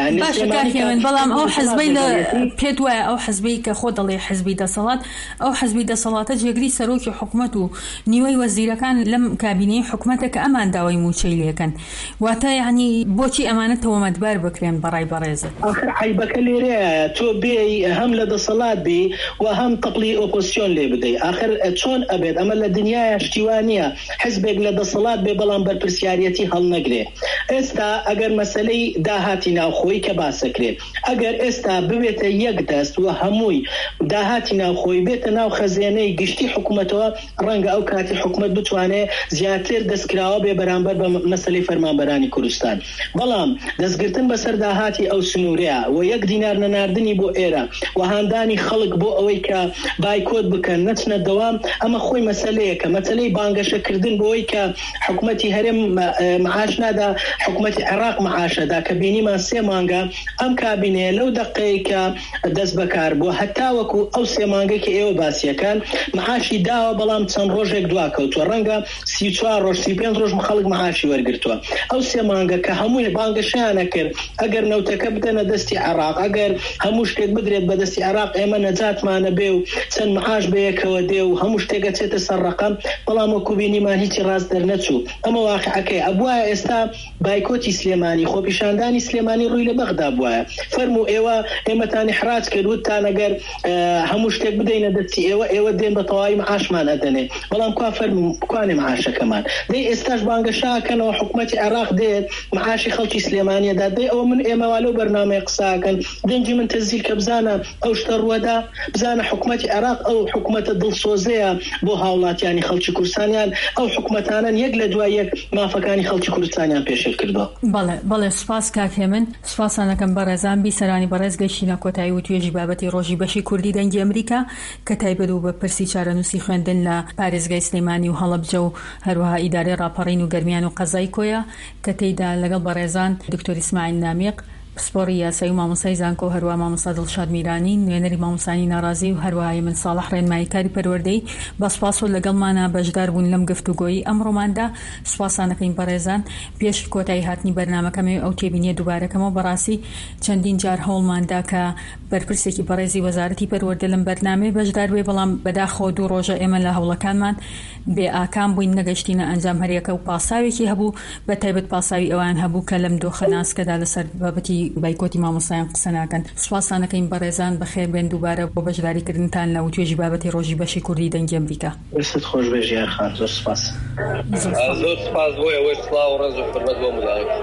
بەڵام ئەو حزبەی پێت وایە ئەو حزبی کە خۆ دەڵێ حزبی دەسەڵات ئەو حزبی دەسەڵاتە جێگری سەرۆکی حکومەت و نیوەی وەزیرەکان لەم کابینەی حکومەتە کە ئەمان داوای موچەی لێکەن واتە یعنی بۆچی ئەمانە تۆمەتبار بکرێن بەڕای بەڕێزت آخر عیبەکە لێرەیە تۆ بێ هەم لە دەسەڵات بی و هەم تەپڵی ئۆپۆزیسیۆن لێ بدەی آخر چۆن ئەبێت ئەمە لە دنیای شتیوانیە حزبێک لە دەسەڵات بێ بەڵام بەرپرسیارەتی هەڵنەگرێ ئێستا ئەگەر مەسەلەی داهاتی ناوخۆی کە باسەکرێت ئەگەر ئێستا ببێتە یەک دەست و هەمووی داهاتی ناوخۆی بێتە ناو خەزێنەی گشتی حکوومەتەوە ڕەنگە ئەو کاتی حکوومەت بتوانێت زیاتر دەستکراوە بێ بەرامبەر بە مەسەلەی فەرمانبەرانی کوردستان بەڵام دەستگرتن بەسەر داهاتی ئەو سنوورەیە و یەک دینار نەناردنی بۆ ئێرە و هاندانی خەڵک بۆ ئەوەی کە بایکۆت بکەن نەچنە دەوام ئەمە خۆی مەسەلەیەکە مەسەلەی بانگەشەکردن بۆەوەی کە حکوومەتی هەرێم معاش نادا حکوومەتی عێراق معاشەدا کە بینیمان 3 مانگە ئەم کابینەیە لەو دەقەیە کە دەست بەکار بۆ هەتا وەکو ئەو 3 مانگە کە ئێوە باسیەکان معاشی داوە بەڵام چەند ڕۆژێک دواکەوتووە ڕەنگە 34 ڕۆژ 35 ڕۆژ خەڵک معاشی وەرگرتووە ئەو 3 مانگە کە هەمووی بانگەشیانە کرد ئەگەر نەوتەکە بدەنە دەستی عێراق ئەگەر هەموو شتێک بدرێت بە دەستی عێراق ئێمە نەجاتمانە بێ و چەند معاش بەیەکەوە دێ و هەموو شتێکە چێتە سەر ڕەقەم بەڵام وەکو بینیمان هیچی ڕاست دەرنەچوو ئەمە واقعەکەی ئەبووە ئێستا بایکۆتی سلێمانی خۆپیشاندانی سلێمانی ڕووی لە بەغدا بووە فەرموو ئێمەتانی حراج کردوتان ئەگەر هەموو شتێک بدەینە دەستی ئێوە دێن بە تەواوی معاشمان ئەدەنێ بەڵام کوا فەرموو بکوانێ معاشەکەمان دەی ئێستاش بانگەشاکەنەوە حکوومەتی عێراق دێت معاشی خەڵکی سلێمانیەدا دەی ئەوە من ئێمەوا لەو بەرنامەیە قساکەن دەنجی من تەزیل کە بزانە ئەو شتە ڕووەدا بزانە حکوومەتی عێراق ئەو حکوومەتە دڵسۆزەیە بۆ هاوڵاتیانی خەڵکی کوردستانیان ئەو حکوومەتانن یەک لە دوای یەک مافەکانی خەڵکی کوردستانیان پێشێل کردەوە بەڵێ سوپاس کاکێ من سوپاسانەکەم بەڕێزان بیسەرانی بەڕێز گەیشتینە کۆتایی و توێژی بابەتی ڕۆژی بەشی کوردی دەنگی ئەمریکا کە تایبەت و بە پرسی چارەنووسی خوێندن لە پارێزگای سلێمانی و هەڵەبجە و هەروەها ئیدارەی ڕاپەڕین و گەرمیان و قەزای کۆیە کە تێیدا لەگەڵ بەڕێزان دکتۆر ئیسماعیل نامیق پسپۆڕی یاسایی و مامۆستای زانکۆ و هەروەها مامۆستا دڵشاد میرانی نوێنەری مامۆستانی ناڕازی و هەروەها من ساڵح ڕێنمایی کاری پەروەردەی بە سوپاس و لەگەڵمانە بەشدار بوون لەم گفتوگۆیی ئەمڕۆماندا سوپاسانەکەین بەڕێزان پێش کۆتایی هاتنی بەرنامەکەمێ ئەو تێبینیە دووبارەکەمەوە بەڕاستی چەندین جار هەوڵماندا کە بەرپرسێکی بەڕێزی وەزارەتی پەروەردە لەم بەرنامەیە بەشدار بێ بەڵام بەداخەوە 2 ڕۆژە ئێمە لە هەوڵەکانمان بێ ئاکام بووین نەگەشتینە ئەنجام هەریەکە و پاساوێکی هەبوو بە تایبەت پاساوی ئەوان هەبوو کە لەم دۆخە ناسکەدا لەسەر بابەتی بابەتی بایکۆتی مامۆستایان قسە ناکەن. سوپاسانەکەین بەڕێزان بەخێر بێن دووبارە بۆ بەشداریکردنتان لە توێژی بابەتی ڕۆژی بەشی کوردی دەنگی ئەمریکا. دەستت خۆش بێ ژیار خان، زۆر سپاس. زۆر سپاس بۆ ئەوەی سڵاو و ڕێز و حورمەت بۆ ملایەک.